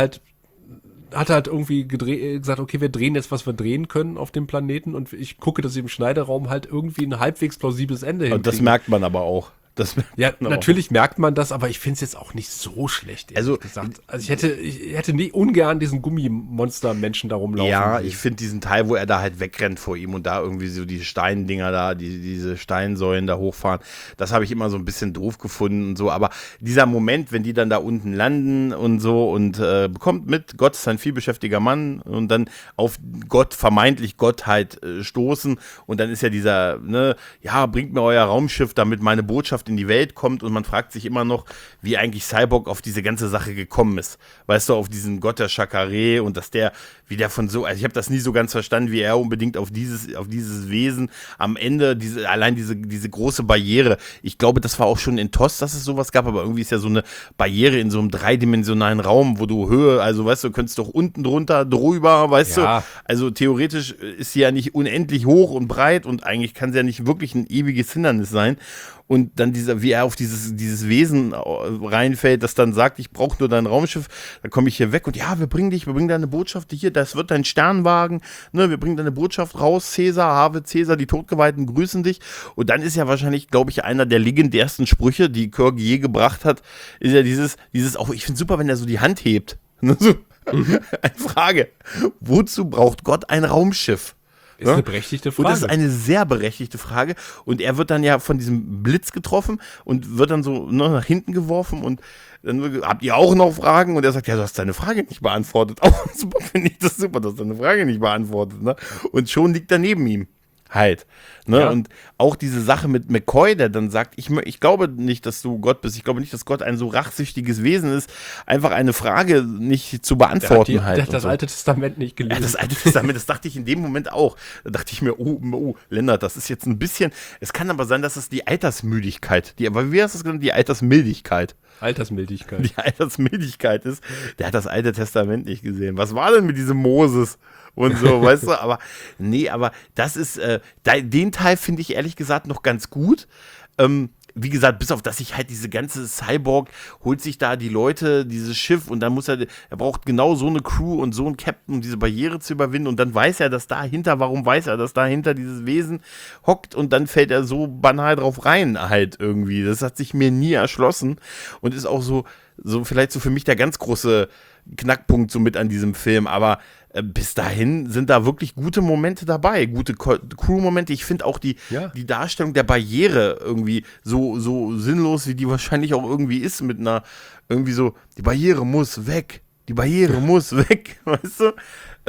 hat halt irgendwie gesagt, okay, wir drehen jetzt, was wir drehen können auf dem Planeten und ich gucke, dass ich im Schneideraum halt irgendwie ein halbwegs plausibles Ende hinkriege. Und das merkt man aber auch. Natürlich merkt man das, aber ich finde es jetzt auch nicht so schlecht, ehrlich gesagt. Also ich hätte nie ungern diesen Gummimonster-Menschen da rumlaufen. Ja, ich finde diesen Teil, wo er da halt wegrennt vor ihm und da irgendwie so die Steindinger da, diese Steinsäulen da hochfahren, das habe ich immer so ein bisschen doof gefunden und so, aber dieser Moment, wenn die dann da unten landen und so und bekommt mit, Gott ist ein vielbeschäftiger Mann und dann auf vermeintlich Gottheit stoßen und dann ist ja dieser, bringt mir euer Raumschiff, damit meine Botschaft in die Welt kommt und man fragt sich immer noch, wie eigentlich Cyborg auf diese ganze Sache gekommen ist. Weißt du, auf diesen Gott der Chakare und dass wie der von so, also ich habe das nie so ganz verstanden, wie er unbedingt auf dieses Wesen am Ende, diese große Barriere, ich glaube, das war auch schon in TOS, dass es sowas gab, aber irgendwie ist ja so eine Barriere in so einem dreidimensionalen Raum, wo du Höhe, also weißt du, könntest doch unten drunter, drüber, weißt du, also theoretisch ist sie ja nicht unendlich hoch und breit und eigentlich kann sie ja nicht wirklich ein ewiges Hindernis sein. Und dann wie er auf dieses Wesen reinfällt, das dann sagt, ich brauche nur dein Raumschiff, dann komme ich hier weg und ja, wir bringen deine Botschaft hier, das wird dein Sternwagen, wir bringen deine Botschaft raus, Cäsar, Have Cäsar, die Todgeweihten grüßen dich. Und dann ist ja wahrscheinlich, glaube ich, einer der legendärsten Sprüche, die Kirk je gebracht hat, ist ja dieses auch, ich finde super, wenn er so die Hand hebt. Eine Frage, wozu braucht Gott ein Raumschiff? Ist eine berechtigte Frage. Und das ist eine sehr berechtigte Frage. Und er wird dann ja von diesem Blitz getroffen und wird dann so nach hinten geworfen und dann habt ihr auch noch Fragen? Und er sagt, ja, du hast deine Frage nicht beantwortet. Auch super, finde ich das super, du hast deine Frage nicht beantwortet. Ne? Und schon liegt er neben ihm. Halt. Ne? Ja. Und auch diese Sache mit McCoy, der dann sagt, ich glaube nicht, dass du Gott bist, ich glaube nicht, dass Gott ein so rachsüchtiges Wesen ist, einfach eine Frage nicht zu beantworten. Der hat das Alte Testament nicht gelesen. Ja, das Alte Testament, das dachte ich in dem Moment auch. Da dachte ich mir, oh, Lennart, das ist jetzt ein bisschen, es kann aber sein, dass es die Altersmüdigkeit, aber wie hast du es genannt, die Altersmildigkeit. Die Altersmildigkeit ist, der hat das Alte Testament nicht gesehen. Was war denn mit diesem Moses? Und so, weißt du, aber das ist, den Teil finde ich ehrlich gesagt noch ganz gut. Wie gesagt, bis auf dass sich halt diese ganze Cyborg holt sich da die Leute, dieses Schiff und dann muss er braucht genau so eine Crew und so einen Captain, um diese Barriere zu überwinden und dann weiß er, dass warum weiß er, dass dahinter dieses Wesen hockt und dann fällt er so banal drauf rein halt irgendwie. Das hat sich mir nie erschlossen und ist auch so vielleicht so für mich der ganz große Knackpunkt so mit an diesem Film, aber bis dahin sind da wirklich gute Momente dabei, gute Crew-Momente. Ich finde auch die Darstellung der Barriere irgendwie so sinnlos, wie die wahrscheinlich auch irgendwie ist, mit einer irgendwie so, die Barriere muss weg, weißt du?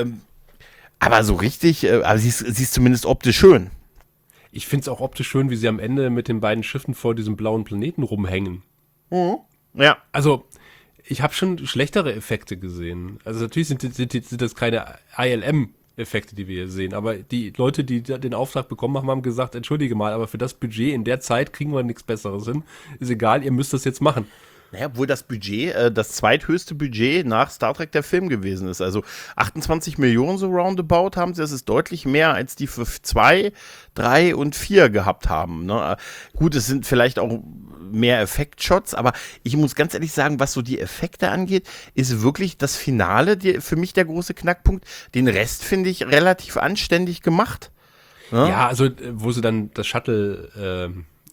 Aber so richtig, aber sie ist zumindest optisch schön. Ich finde es auch optisch schön, wie sie am Ende mit den beiden Schiffen vor diesem blauen Planeten rumhängen. Mhm. Ja. Also, ich habe schon schlechtere Effekte gesehen. Also natürlich sind das keine ILM-Effekte, die wir hier sehen, aber die Leute, die den Auftrag bekommen haben gesagt, entschuldige mal, aber für das Budget in der Zeit kriegen wir nichts Besseres hin. Ist egal, ihr müsst das jetzt machen. Naja, obwohl das Budget, das zweithöchste Budget nach Star Trek der Film gewesen ist. Also 28 Millionen so roundabout haben sie. Das ist deutlich mehr, als die für 2, 3 und 4 gehabt haben. Ne? Gut, es sind vielleicht auch mehr Effektshots, aber ich muss ganz ehrlich sagen, was so die Effekte angeht, ist wirklich das Finale für mich der große Knackpunkt. Den Rest finde ich relativ anständig gemacht. Ne? Ja, also wo sie dann das Shuttle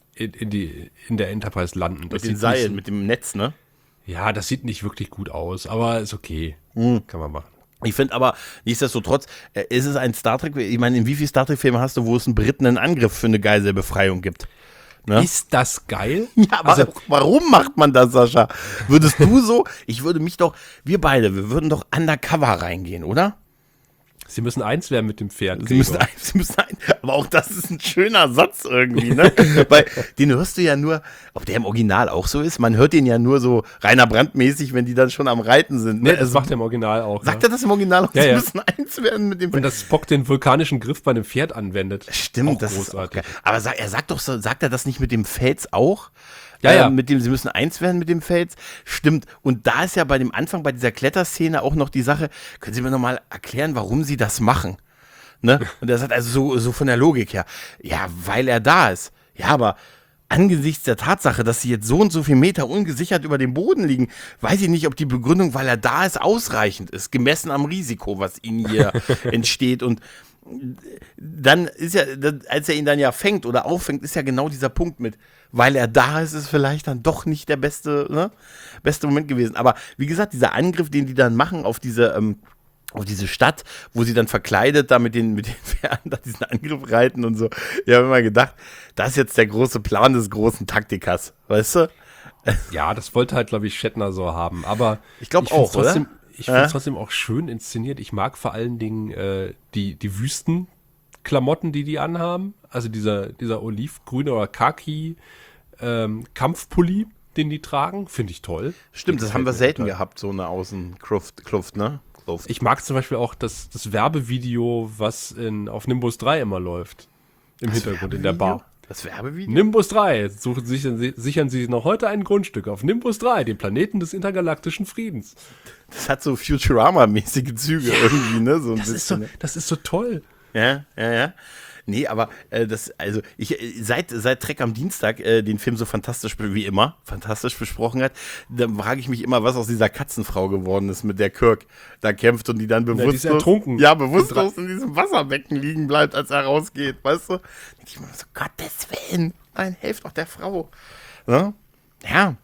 in der Enterprise landen. Das mit den Seilen, mit dem Netz, ne? Ja, das sieht nicht wirklich gut aus, aber ist okay. Kann man machen. Ich finde aber, nichtsdestotrotz, ist es ein Star Trek, ich meine, in wie vielen Star Trek-Filmen hast du, wo es einen Briten einen Angriff für eine Geiselbefreiung gibt? Ne? Ist das geil? Ja, aber warum macht man das, Sascha? Würdest du so, wir würden doch undercover reingehen, oder? Sie müssen eins werden mit dem Pferd. Sie müssen eins, aber auch das ist ein schöner Satz irgendwie, ne? Weil den hörst du ja nur, ob der im Original auch so ist, man hört den ja nur so Rainer Brandt-mäßig, wenn die dann schon am Reiten sind. Ne? Nee, das macht er im Original auch. Sagt er das im Original auch? Ja, Sie ja. müssen eins werden mit dem Pferd. Und dass Spock den vulkanischen Griff bei einem Pferd anwendet. Stimmt, auch das großartig. ist auch geil. Aber sagt er das nicht mit dem Fels auch? Ja. Mit dem, sie müssen eins werden mit dem Fels. Stimmt. Und da ist ja bei dem Anfang, bei dieser Kletterszene auch noch die Sache, können Sie mir nochmal erklären, warum Sie das machen? Ne? Und er sagt also so von der Logik her, ja, weil er da ist. Ja, aber angesichts der Tatsache, dass sie jetzt so und so viele Meter ungesichert über dem Boden liegen, weiß ich nicht, ob die Begründung, weil er da ist, ausreichend ist, gemessen am Risiko, was ihnen hier entsteht. Und dann ist ja, als er ihn dann ja fängt oder auffängt, ist ja genau dieser Punkt mit, weil er da ist, ist vielleicht dann doch nicht der beste Moment gewesen. Aber wie gesagt, dieser Angriff, den die dann machen auf diese Stadt, wo sie dann verkleidet da mit den Pferden da diesen Angriff reiten und so. Ich habe immer gedacht, das ist jetzt der große Plan des großen Taktikers, weißt du? Ja, das wollte halt, glaube ich, Shatner so haben. Aber ich glaube auch, trotzdem, oder? Ich finde es trotzdem auch schön inszeniert. Ich mag vor allen Dingen die Wüstenklamotten, die anhaben. Also dieser olivgrüne oder Khaki Kampfpulli, den die tragen, finde ich toll. Stimmt, das haben wir selten gehabt, so eine Außenkluft, ne? Ich mag zum Beispiel auch das Werbevideo, was auf Nimbus 3 immer läuft. Im Hintergrund in der Bar. Das Werbevideo? Nimbus 3. Sichern Sie noch heute ein Grundstück auf Nimbus 3, dem Planeten des intergalaktischen Friedens. Das hat so Futurama-mäßige Züge irgendwie, ne? So ein bisschen. Das ist so toll. Ja. Nee, aber seit Trek am Dienstag den Film so fantastisch besprochen hat, da frage ich mich immer, was aus dieser Katzenfrau geworden ist, mit der Kirk da kämpft und die dann bewusstlos, die ist ertrunken. Ja, bewusstlos in diesem Wasserbecken liegen bleibt, als er rausgeht, weißt du? Da denke ich mir so, Gottes Willen, nein, helft doch der Frau. Ne? Ja.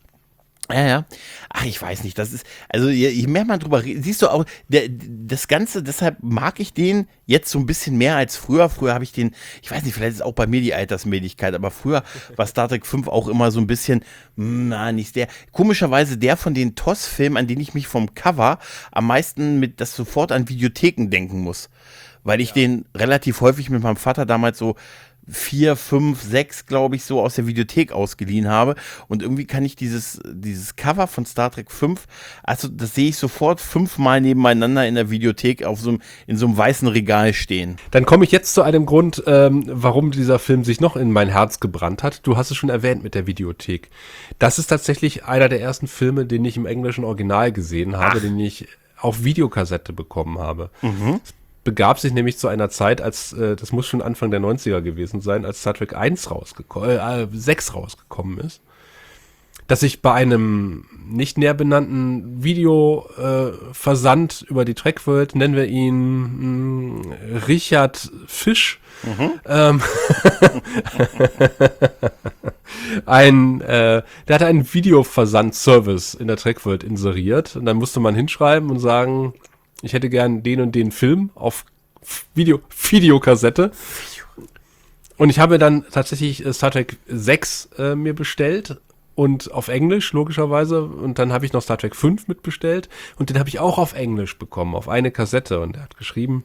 Ach, ich weiß nicht, das ist, also je mehr man drüber redet, siehst du auch, das Ganze, deshalb mag ich den jetzt so ein bisschen mehr als früher. Früher habe ich den, ich weiß nicht, vielleicht ist auch bei mir die Altersmäßigkeit, aber früher war Star Trek 5 auch immer so ein bisschen, komischerweise der von den TOS-Filmen, an den ich mich vom Cover am meisten das sofort an Videotheken denken muss. Weil ich den relativ häufig mit meinem Vater damals so 4, 5, 6, glaube ich, so aus der Videothek ausgeliehen habe. Und irgendwie kann ich dieses Cover von Star Trek 5, also das sehe ich sofort 5-mal nebeneinander in der Videothek in so einem weißen Regal stehen. Dann komme ich jetzt zu einem Grund, warum dieser Film sich noch in mein Herz gebrannt hat. Du hast es schon erwähnt mit der Videothek. Das ist tatsächlich einer der ersten Filme, den ich im englischen Original gesehen habe, den ich auf Videokassette bekommen habe. Mhm. Begab sich nämlich zu einer Zeit, als, das muss schon Anfang der 90er gewesen sein, als Star Trek 6 rausgekommen ist, dass ich bei einem nicht näher benannten Videoversand über die Trekworld, nennen wir ihn Richard Fisch, der hatte einen Videoversand-Service in der Trekworld inseriert und dann musste man hinschreiben und sagen, ich hätte gern den und den Film auf Videokassette. Und ich habe dann tatsächlich Star Trek 6 mir bestellt und auf Englisch, logischerweise. Und dann habe ich noch Star Trek 5 mitbestellt und den habe ich auch auf Englisch bekommen, auf eine Kassette. Und er hat geschrieben,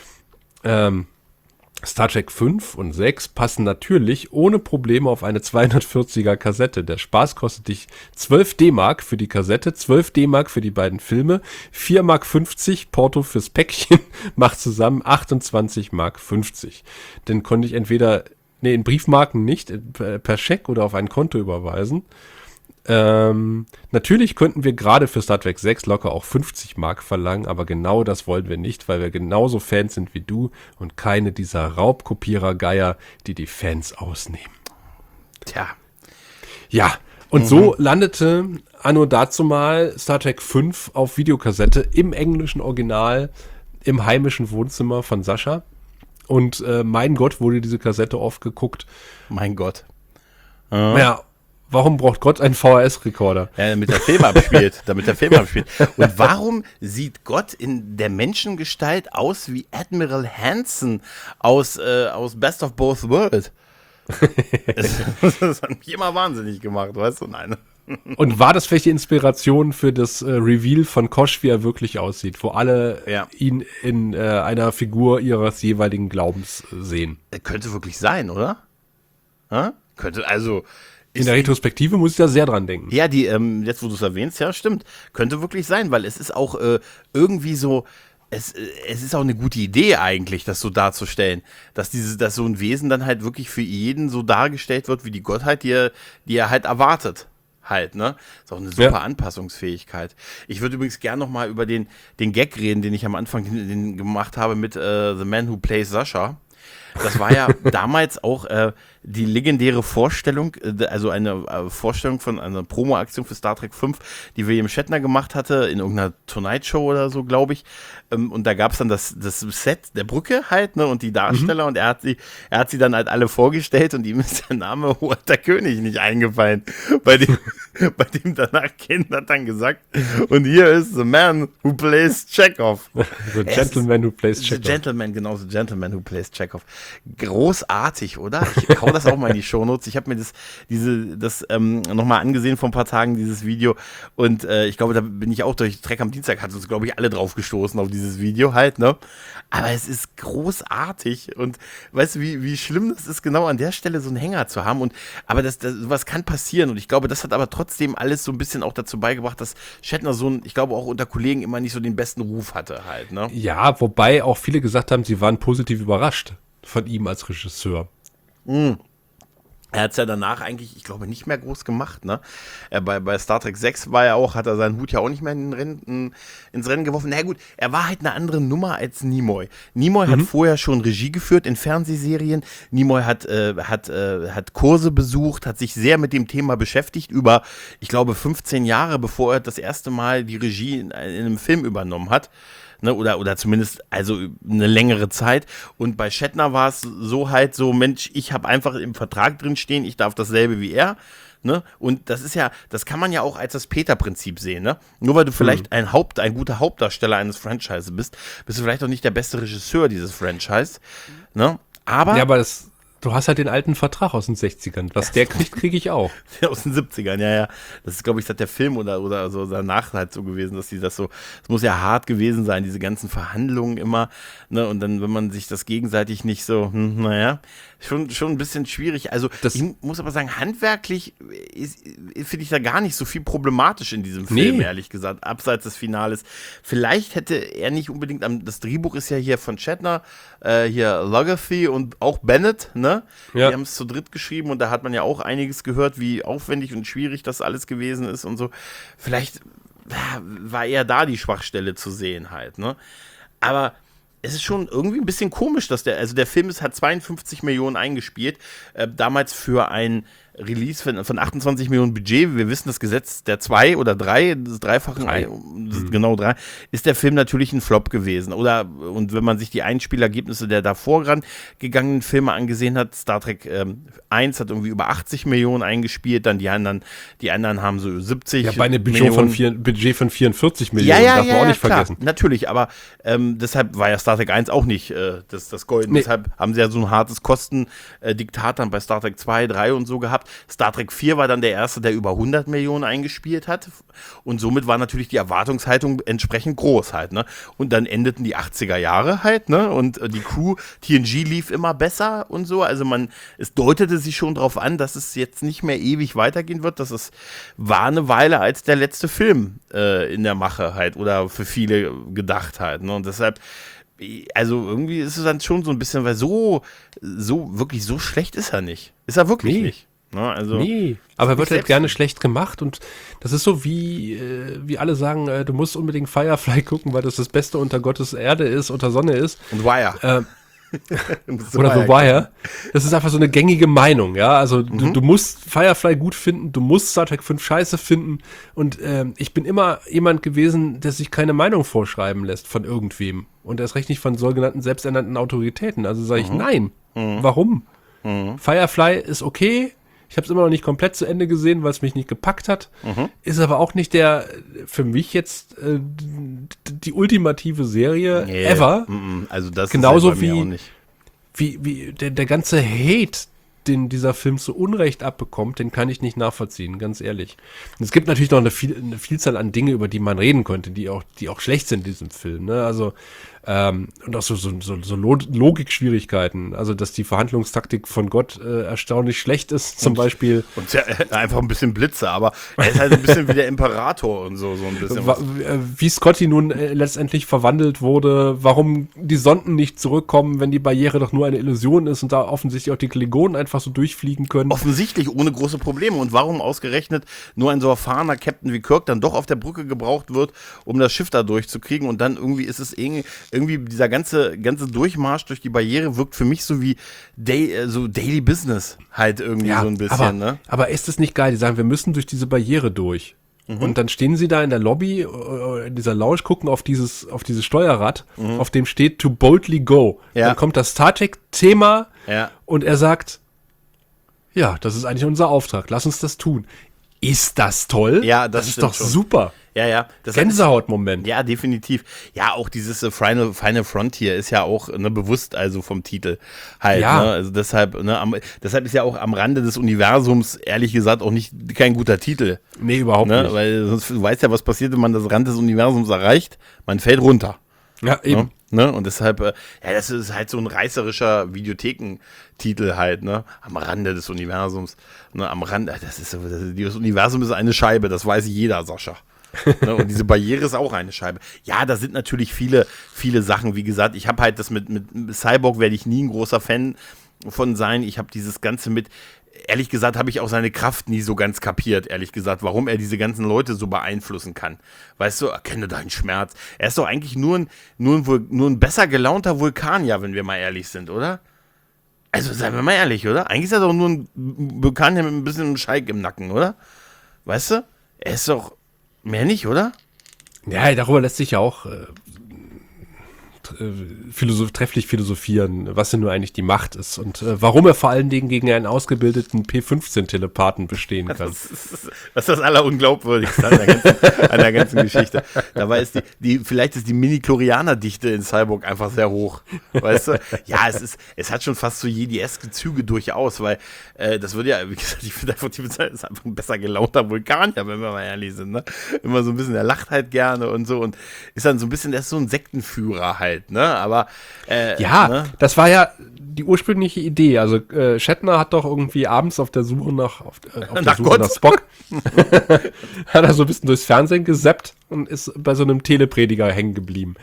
Star Trek 5 und 6 passen natürlich ohne Probleme auf eine 240er Kassette. Der Spaß kostet dich 12 D-Mark für die Kassette, 12 D-Mark für die beiden Filme, 4,50 Mark Porto fürs Päckchen, macht zusammen 28,50 Mark. Den konnte ich entweder, in Briefmarken nicht, per Scheck oder auf ein Konto überweisen. Natürlich könnten wir gerade für Star Trek 6 locker auch 50 Mark verlangen, aber genau das wollen wir nicht, weil wir genauso Fans sind wie du und keine dieser Raubkopierer-Geier, die Fans ausnehmen. Tja. Ja, und so landete anno dazumal Star Trek 5 auf Videokassette im englischen Original im heimischen Wohnzimmer von Sascha. Und mein Gott, wurde diese Kassette oft geguckt. Mein Gott. Ja. Warum braucht Gott einen VHS-Rekorder? Ja, damit der Film abspielt. Und warum sieht Gott in der Menschengestalt aus wie Admiral Hansen aus Best of Both Worlds? Das hat mich immer wahnsinnig gemacht, weißt du? Nein. Und war das vielleicht die Inspiration für das Reveal von Kosch, wie er wirklich aussieht, wo alle ihn in einer Figur ihres jeweiligen Glaubens sehen? Könnte wirklich sein, oder? Könnte, also... In der Retrospektive muss ich da sehr dran denken. Ja, jetzt wo du es erwähnst, ja, stimmt. Könnte wirklich sein, weil es ist auch irgendwie so... Es ist auch eine gute Idee eigentlich, das so darzustellen, dass so ein Wesen dann halt wirklich für jeden so dargestellt wird, wie die Gottheit, die er halt erwartet. Halt, ne? Ist auch eine super Anpassungsfähigkeit. Ich würde übrigens gerne nochmal über den Gag reden, den ich am Anfang den gemacht habe mit The Man Who Plays Sasha. Das war ja damals auch die legendäre Vorstellung, also eine Vorstellung von einer Promo-Aktion für Star Trek 5, die William Shatner gemacht hatte, in irgendeiner Tonight Show oder so, glaube ich. Und da gab es dann das Set der Brücke halt, ne, und die Darsteller, und er hat sie dann halt alle vorgestellt, und ihm ist der Name Walter König nicht eingefallen. Bei dem danach Ken hat dann gesagt, und hier ist the man who plays Chekhov. The Gentleman who plays Chekhov. The Gentleman who plays Chekhov. Großartig, oder? Ich hau das auch mal in die Shownotes. Ich habe mir das nochmal angesehen vor ein paar Tagen, dieses Video. Und ich glaube, da bin ich auch durch Trek am Dienstag, hat uns, glaube ich, alle drauf gestoßen auf dieses Video halt, ne? Aber es ist großartig. Und weißt du, wie schlimm das ist, genau an der Stelle so einen Hänger zu haben. Aber sowas kann passieren. Und ich glaube, das hat aber trotzdem alles so ein bisschen auch dazu beigebracht, dass Shatner ich glaube, auch unter Kollegen immer nicht so den besten Ruf hatte halt, ne? Ja, wobei auch viele gesagt haben, sie waren positiv überrascht von ihm als Regisseur. Er hat es ja danach eigentlich, ich glaube, nicht mehr groß gemacht, ne? Bei Star Trek 6 hat er seinen Hut ja auch nicht mehr ins Rennen geworfen. Na gut, er war halt eine andere Nummer als Nimoy. Nimoy hat vorher schon Regie geführt in Fernsehserien. Nimoy hat Kurse besucht, hat sich sehr mit dem Thema beschäftigt über, ich glaube, 15 Jahre, bevor er das erste Mal die Regie in einem Film übernommen hat. Ne, oder zumindest also eine längere Zeit. Und bei Shatner war es so halt so, Mensch, ich habe einfach im Vertrag drin stehen, ich darf dasselbe wie er. Ne? Und das kann man ja auch als das Peter-Prinzip sehen. Ne? Nur weil du vielleicht ein guter Hauptdarsteller eines Franchises bist du vielleicht auch nicht der beste Regisseur dieses Franchise. Ne? Aber du hast halt den alten Vertrag aus den 60ern. Was der kriegt, kriege ich auch. Aus den 70ern, ja. Das ist, glaube ich, seit der Film oder so danach halt so gewesen, dass es muss ja hart gewesen sein, diese ganzen Verhandlungen immer, ne, und dann, wenn man sich das gegenseitig nicht so, schon ein bisschen schwierig. Also, ich muss aber sagen, handwerklich finde ich da gar nicht so viel problematisch in diesem Film, ehrlich gesagt, abseits des Finales. Vielleicht hätte er nicht unbedingt, das Drehbuch ist ja hier von Shatner, hier Logathy und auch Bennett, ne? Ja. Die haben es zu dritt geschrieben, und da hat man ja auch einiges gehört, wie aufwendig und schwierig das alles gewesen ist und so. Vielleicht war eher da die Schwachstelle zu sehen halt, ne? Aber es ist schon irgendwie ein bisschen komisch, dass der Film hat 52 Millionen eingespielt, damals für ein Release von 28 Millionen Budget. Wir wissen, das Gesetz der 2 oder 3, des Dreifachen, genau 3, ist der Film natürlich ein Flop gewesen. Und wenn man sich die Einspielergebnisse der davor gegangenen Filme angesehen hat, Star Trek 1 hat irgendwie über 80 Millionen eingespielt, dann die anderen haben so 70 ja, bei einem Budget von 44 Millionen, darf man auch nicht vergessen. Natürlich, aber deshalb war ja Star Trek 1 auch nicht das Golden. Nee. Deshalb haben sie ja so ein hartes Kostendiktat dann bei Star Trek 2, 3 und so gehabt. Star Trek 4 war dann der erste, der über 100 Millionen eingespielt hat, und somit war natürlich die Erwartungshaltung entsprechend groß halt, ne? Und dann endeten die 80er Jahre halt, ne? Und die Crew, TNG lief immer besser und so, also es deutete sich schon darauf an, dass es jetzt nicht mehr ewig weitergehen wird, es war eine Weile als der letzte Film in der Mache halt, oder für viele gedacht halt, ne? Und deshalb, also irgendwie ist es dann schon so ein bisschen, weil so wirklich so schlecht ist er nicht. Ist er wirklich nicht. Ne, also aber er wird halt gerne schlecht gemacht, und das ist so wie alle sagen, du musst unbedingt Firefly gucken, weil das Beste unter Gottes Erde ist, unter Sonne ist. Und Wire. Oder The Wire. Das ist einfach so eine gängige Meinung, ja. Also du musst Firefly gut finden, du musst Star Trek 5 scheiße finden, und ich bin immer jemand gewesen, der sich keine Meinung vorschreiben lässt von irgendwem, und erst recht nicht von sogenannten selbsternannten Autoritäten. Also sage ich nein. Warum? Firefly ist okay. Ich habe es immer noch nicht komplett zu Ende gesehen, weil es mich nicht gepackt hat. Ist aber auch nicht für mich jetzt die ultimative Serie ever. Also das genauso ist halt bei mir auch nicht. Wie der ganze Hate, den dieser Film zu Unrecht abbekommt, den kann ich nicht nachvollziehen, ganz ehrlich. Und es gibt natürlich noch eine Vielzahl an Dinge, über die man reden könnte, die auch schlecht sind in diesem Film, ne? Also und auch so Logikschwierigkeiten, also dass die Verhandlungstaktik von Gott erstaunlich schlecht ist, zum Beispiel. Und einfach ein bisschen Blitze, aber er ist halt ein bisschen wie der Imperator und so ein bisschen. Wie Scotty nun letztendlich verwandelt wurde, warum die Sonden nicht zurückkommen, wenn die Barriere doch nur eine Illusion ist und da offensichtlich auch die Klingonen einfach so durchfliegen können. Offensichtlich ohne große Probleme. Und warum ausgerechnet nur ein so erfahrener Captain wie Kirk dann doch auf der Brücke gebraucht wird, um das Schiff da durchzukriegen, und dann irgendwie ist es irgendwie dieser ganze Durchmarsch durch die Barriere wirkt für mich so wie so Daily Business halt irgendwie so ein bisschen. Aber ist es nicht geil? Die sagen, wir müssen durch diese Barriere durch. Und dann stehen sie da in der Lobby, in dieser Lounge, gucken auf dieses Steuerrad, auf dem steht to boldly go. Ja. Dann kommt das Star Trek-Thema und er sagt, ja, das ist eigentlich unser Auftrag, lass uns das tun. Ist das toll? Ja, das ist doch schon super. Ja. Gänsehautmoment. Ja, definitiv. Ja, auch dieses Final Frontier ist ja auch bewusst, also vom Titel halt. Ja. Ne? Also deshalb ist ja auch am Rande des Universums, ehrlich gesagt, auch kein guter Titel. Nee, überhaupt nicht. Weil sonst, du weißt ja, was passiert, wenn man das Rand des Universums erreicht. Man fällt runter. Ja, eben. Ne? Und deshalb, das ist halt so ein reißerischer Videothekentitel halt, ne? Am Rande des Universums. Ne? Am Rand, das Universum ist eine Scheibe, das weiß jeder, Sascha. Ne? Und diese Barriere ist auch eine Scheibe. Ja, da sind natürlich viele Sachen, wie gesagt, ich habe halt das mit Cyborg werde ich nie ein großer Fan von sein. Ich habe dieses Ganze ehrlich gesagt, habe ich auch seine Kraft nie so ganz kapiert, ehrlich gesagt, warum er diese ganzen Leute so beeinflussen kann. Weißt du, erkenne deinen Schmerz. Er ist doch eigentlich nur ein besser gelaunter Vulkanier, wenn wir mal ehrlich sind, oder? Also, seien wir mal ehrlich, oder? Eigentlich ist er doch nur ein Vulkanier mit ein bisschen Schalk im Nacken, oder? Weißt du? Er ist doch mehr nicht, oder? Ja, darüber lässt sich ja auch trefflich philosophieren, was denn nur eigentlich die Macht ist und warum er vor allen Dingen gegen einen ausgebildeten P15-Telepathen bestehen kann. Das ist das Allerunglaubwürdigste an der ganzen Geschichte. Dabei ist vielleicht ist die Mini-Chlorianer-Dichte in Cyborg einfach sehr hoch. Weißt du? Ja, es hat schon fast so Jedi-eske Züge durchaus, weil das würde ja, wie gesagt, ich finde einfach, die Bezeichnung ist einfach ein besser gelaunter Vulkanier, wenn wir mal ehrlich sind. Ne? Immer so ein bisschen, er lacht halt gerne und so und ist dann so ein bisschen, der ist so ein Sektenführer halt. Ne? Aber ne? Das war ja die ursprüngliche Idee. Also Shatner hat doch irgendwie abends auf der Suche nach Spock hat er so ein bisschen durchs Fernsehen gesappt und ist bei so einem Teleprediger hängen geblieben.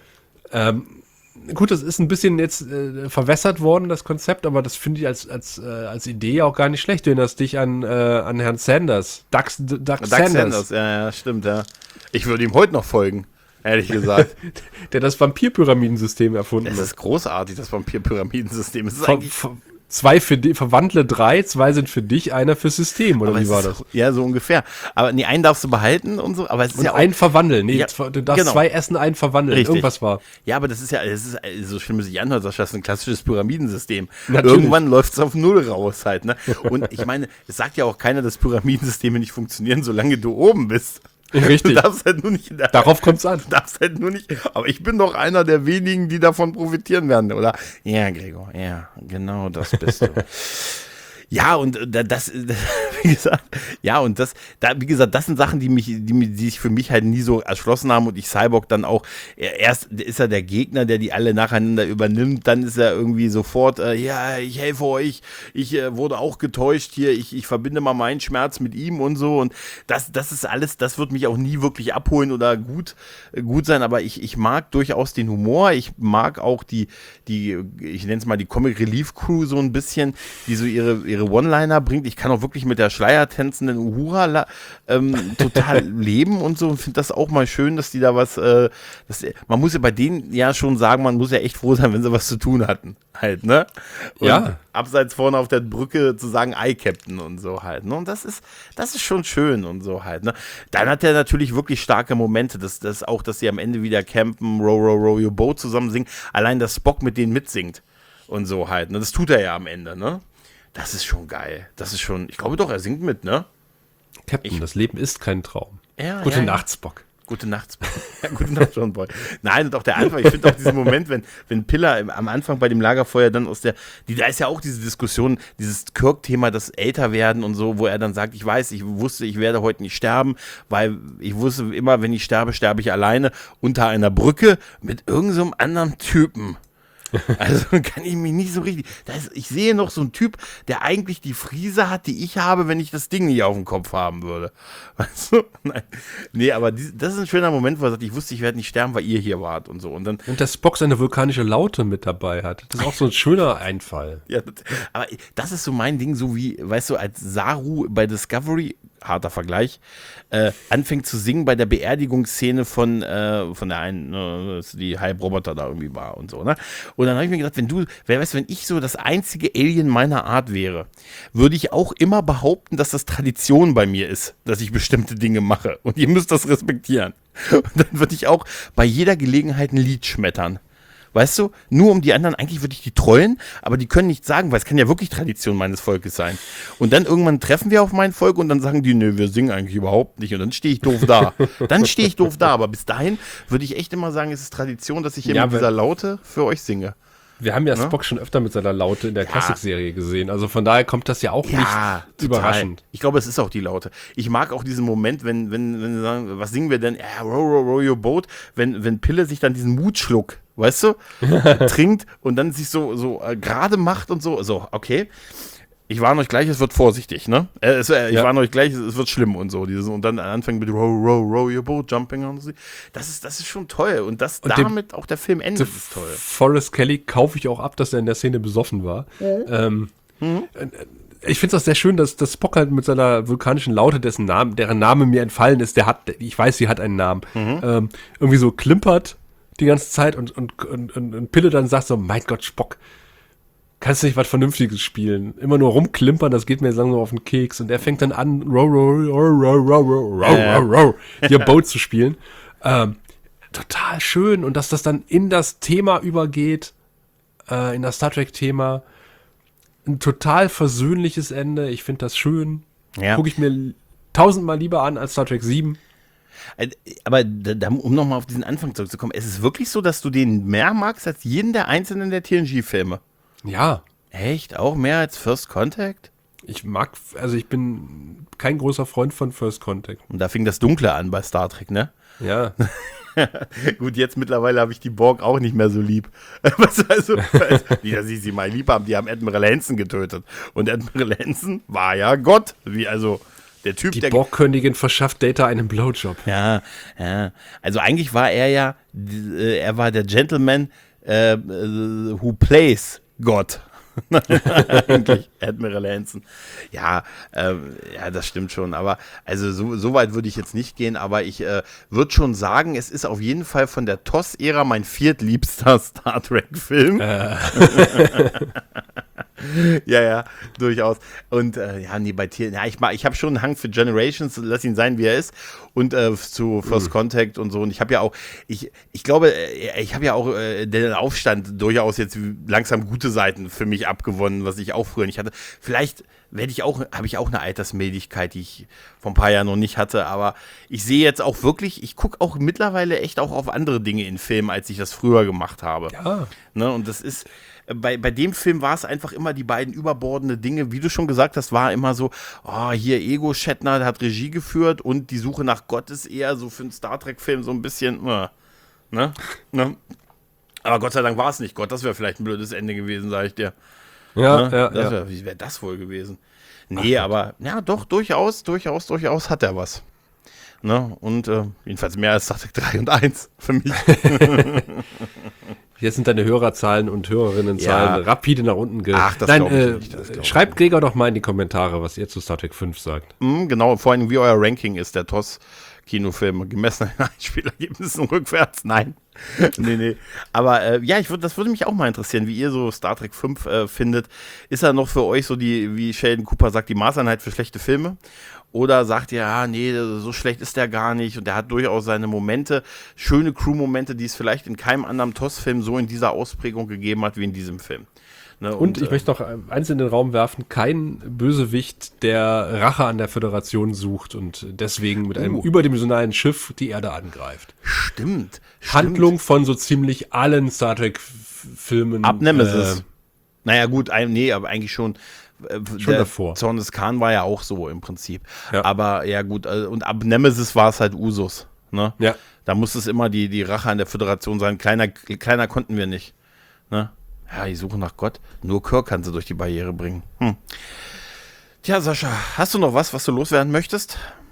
Gut, das ist ein bisschen jetzt verwässert worden, das Konzept, aber das finde ich als Idee auch gar nicht schlecht. Du erinnerst dich an Herrn Sanders. Doug Sanders. Ja, stimmt, ja. Ich würde ihm heute noch folgen. Ehrlich gesagt. Der das Vampir-Pyramidensystem erfunden hat. Das ist großartig, das Vampir-Pyramidensystem. Es ist Zwei verwandle 3, 2 sind für dich, einer fürs System, oder wie war das? Ja, so ungefähr. Aber einen darfst du behalten und so. Aber es ist ja auch, einen verwandeln. Nee, du darfst 2 essen, einen verwandeln. Richtig. Irgendwas war. Ja, aber das ist so schlimm, wie sich anhört, das ist ein klassisches Pyramidensystem. Natürlich. Irgendwann läuft es auf Null raus halt. Ne? Und ich meine, es sagt ja auch keiner, dass Pyramidensysteme nicht funktionieren, solange du oben bist. Richtig. Du darfst halt nur nicht. Darauf kommt es an. Du darfst halt nur nicht. Aber ich bin doch einer der wenigen, die davon profitieren werden, oder? Ja, Gregor, ja, genau das bist du. Ja, und das, wie gesagt, wie gesagt, das sind Sachen, die sich für mich halt nie so erschlossen haben und ich Cyborg dann auch, erst ist er der Gegner, der die alle nacheinander übernimmt, dann ist er irgendwie sofort, ja, ich helfe euch, ich wurde auch getäuscht hier, ich verbinde mal meinen Schmerz mit ihm und so und das ist alles, das wird mich auch nie wirklich abholen oder gut sein, aber ich mag durchaus den Humor, ich mag auch die ich nenne es mal die Comic Relief Crew so ein bisschen, die so ihre One-Liner bringt. Ich kann auch wirklich mit der schleiertänzenden Uhura total leben und so und finde das auch mal schön, dass die da was, man muss ja bei denen ja schon sagen, man muss ja echt froh sein, wenn sie was zu tun hatten, halt, ne? Und ja. Abseits vorne auf der Brücke zu sagen, Captain und so halt, ne? Und das ist schon schön und so halt, ne? Dann hat er natürlich wirklich starke Momente, dass auch, dass sie am Ende wieder campen, row, row, row your boat zusammen singen, allein, dass Spock mit denen mitsingt und so halt, ne? Das tut er ja am Ende, ne? Das ist schon geil. Das ist schon, ich glaube doch, er singt mit, ne? Captain, das Leben ist kein Traum. Ja, Gute Nacht, Spock. Gute Nacht, ja, gute Nacht, John Boy. Nein, und auch der Anfang, ich finde auch diesen Moment, wenn Piller am Anfang bei dem Lagerfeuer dann da ist ja auch diese Diskussion, dieses Kirk-Thema, das Älterwerden und so, wo er dann sagt, ich wusste, ich werde heute nicht sterben, weil ich wusste immer, wenn ich sterbe, sterbe ich alleine unter einer Brücke mit irgend so einem anderen Typen. Also kann ich mich nicht so richtig. Ich sehe noch so einen Typ, der eigentlich die Frise hat, die ich habe, wenn ich das Ding nicht auf dem Kopf haben würde. Weißt du? Nein. Nee, aber das ist ein schöner Moment, wo er sagt, ich wusste, ich werde nicht sterben, weil ihr hier wart und so. Und der Spock seine vulkanische Laute mit dabei hat. Das ist auch so ein schöner Einfall. Ja, aber das ist so mein Ding, so wie, weißt du, als Saru bei Discovery, harter Vergleich, anfängt zu singen bei der Beerdigungsszene von der einen, die Halbroboter da irgendwie war und so, ne? Und dann habe ich mir gedacht, wenn ich so das einzige Alien meiner Art wäre, würde ich auch immer behaupten, dass das Tradition bei mir ist, dass ich bestimmte Dinge mache. Und ihr müsst das respektieren. Und dann würde ich auch bei jeder Gelegenheit ein Lied schmettern. Weißt du, nur um die anderen, eigentlich würde ich die trollen, aber die können nichts sagen, weil es kann ja wirklich Tradition meines Volkes sein. Und dann irgendwann treffen wir auf mein Volk und dann sagen die, nö, wir singen eigentlich überhaupt nicht. Und dann stehe ich doof da. Aber bis dahin würde ich echt immer sagen, es ist Tradition, dass ich hier mit dieser Laute für euch singe. Wir haben ja Spock schon öfter mit seiner Laute in der Classic-Serie gesehen. Also von daher kommt das ja auch nicht überraschend. Ich glaube, es ist auch die Laute. Ich mag auch diesen Moment, wenn sie sagen, was singen wir denn? Row your boat. Wenn Pille sich dann diesen Mutschluck, weißt du, trinkt und dann sich so gerade macht und so. So, okay. Ich warne euch gleich, es wird vorsichtig, ne? Ich warne euch gleich, es wird schlimm und so. Und dann anfangen mit row your boat, jumping und so. Das ist schon toll. Und damit auch der Film endet, ist toll. Forrest Kelly kaufe ich auch ab, dass er in der Szene besoffen war. Ich finde es auch sehr schön, dass Spock halt mit seiner vulkanischen Laute, deren Name mir entfallen ist, ich weiß, sie hat einen Namen, irgendwie so klimpert die ganze Zeit und Pille dann sagt so, mein Gott, Spock, kannst du nicht was Vernünftiges spielen? Immer nur rumklimpern, das geht mir jetzt langsam auf den Keks. Und er fängt dann an, row, your boat zu spielen. Total schön. Und dass das dann in das Thema übergeht, in das Star Trek-Thema. Ein total versöhnliches Ende. Ich finde das schön. Ja. Gucke ich mir 1000-mal lieber an als Star Trek 7. Aber um nochmal auf diesen Anfang zurückzukommen, ist es wirklich so, dass du den mehr magst als jeden der einzelnen der TNG-Filme? Ja. Echt? Auch mehr als First Contact? Ich bin kein großer Freund von First Contact. Und da fing das Dunkle an bei Star Trek, ne? Ja. Gut, jetzt mittlerweile habe ich die Borg auch nicht mehr so lieb. Wie dass ich sie mal lieb haben, die haben Admiral Hansen getötet. Und Admiral Hansen war ja Gott. Der Typ, die Borg-Königin verschafft Data einen Blowjob. Ja. Also eigentlich war er war der Gentleman who plays God. Eigentlich Admiral Hansen. Ja, das stimmt schon. Aber also so weit würde ich jetzt nicht gehen. Aber ich würde schon sagen, es ist auf jeden Fall von der TOS-Ära mein viertliebster Star Trek-Film. Ja, durchaus. Und bei Tieren, ich habe schon einen Hang für Generations, lass ihn sein, wie er ist. Und zu First Contact und so. Und ich habe ja auch, ich glaube, ich habe ja auch den Aufstand durchaus jetzt langsam gute Seiten für mich abgewonnen, was ich auch früher nicht hatte. Vielleicht habe ich auch eine Altersmildigkeit, die ich vor ein paar Jahren noch nicht hatte. Aber ich sehe jetzt auch wirklich, ich gucke auch mittlerweile echt auch auf andere Dinge in Filmen, als ich das früher gemacht habe. Ja. Ne? Und das ist... Bei dem Film war es einfach immer die beiden überbordende Dinge, wie du schon gesagt hast, war immer so, hier Ego Shatner, der hat Regie geführt und die Suche nach Gott ist eher so für einen Star Trek-Film so ein bisschen, ne? Aber Gott sei Dank war es nicht Gott, das wäre vielleicht ein blödes Ende gewesen, sage ich dir. Ja, ne? ja. Wie wäre das wohl gewesen? Nee, aber ja, doch, durchaus hat er was. Ne? Und jedenfalls mehr als Star Trek 3 und 1 für mich. Jetzt sind deine Hörerzahlen und Hörerinnenzahlen rapide nach unten das glaube ich nicht. Schreibt Gregor doch mal in die Kommentare, was ihr zu Star Trek 5 sagt. Genau, vor allem wie euer Ranking ist, der TOS-Kinofilm, gemessen an Einspielergebnissen rückwärts. Nein, Nee. Aber ja, das würde mich auch mal interessieren, wie ihr so Star Trek 5 findet. Ist er noch für euch so wie Sheldon Cooper sagt, die Maßeinheit für schlechte Filme? Oder sagt ihr, nee, so schlecht ist der gar nicht und der hat durchaus seine Momente, schöne Crew-Momente, die es vielleicht in keinem anderen TOS-Film so in dieser Ausprägung gegeben hat wie in diesem Film. Ne, und ich möchte noch eins in den Raum werfen, kein Bösewicht, der Rache an der Föderation sucht und deswegen mit einem überdimensionalen Schiff die Erde angreift. Stimmt. Handlung von so ziemlich allen Star Trek-Filmen. Ab Nemesis. Naja gut, aber eigentlich schon davor. Zorn des Khan war ja auch so im Prinzip. Ja. Aber ja gut, und ab Nemesis war es halt Usus. Ne? Ja. Da muss es immer die Rache an der Föderation sein. Kleiner konnten wir nicht. Ne? Ja, die Suche nach Gott. Nur Kirk kann sie durch die Barriere bringen. Tja, Sascha, hast du noch was du loswerden möchtest?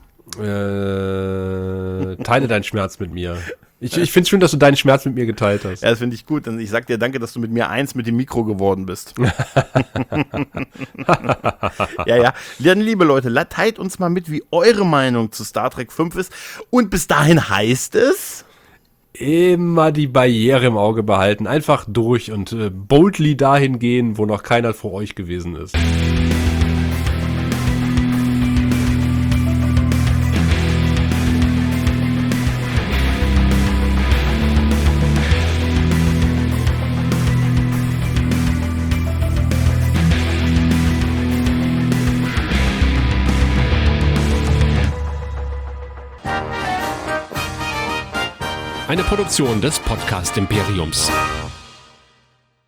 Teile deinen Schmerz mit mir. Ich finde es schön, dass du deinen Schmerz mit mir geteilt hast. Ja, das finde ich gut. Und ich sag dir danke, dass du mit mir eins mit dem Mikro geworden bist. Ja. Dann, liebe Leute, teilt uns mal mit, wie eure Meinung zu Star Trek 5 ist. Und bis dahin heißt es... Immer die Barriere im Auge behalten. Einfach durch und boldly dahin gehen, wo noch keiner vor euch gewesen ist. Eine Produktion des Podcast Imperiums.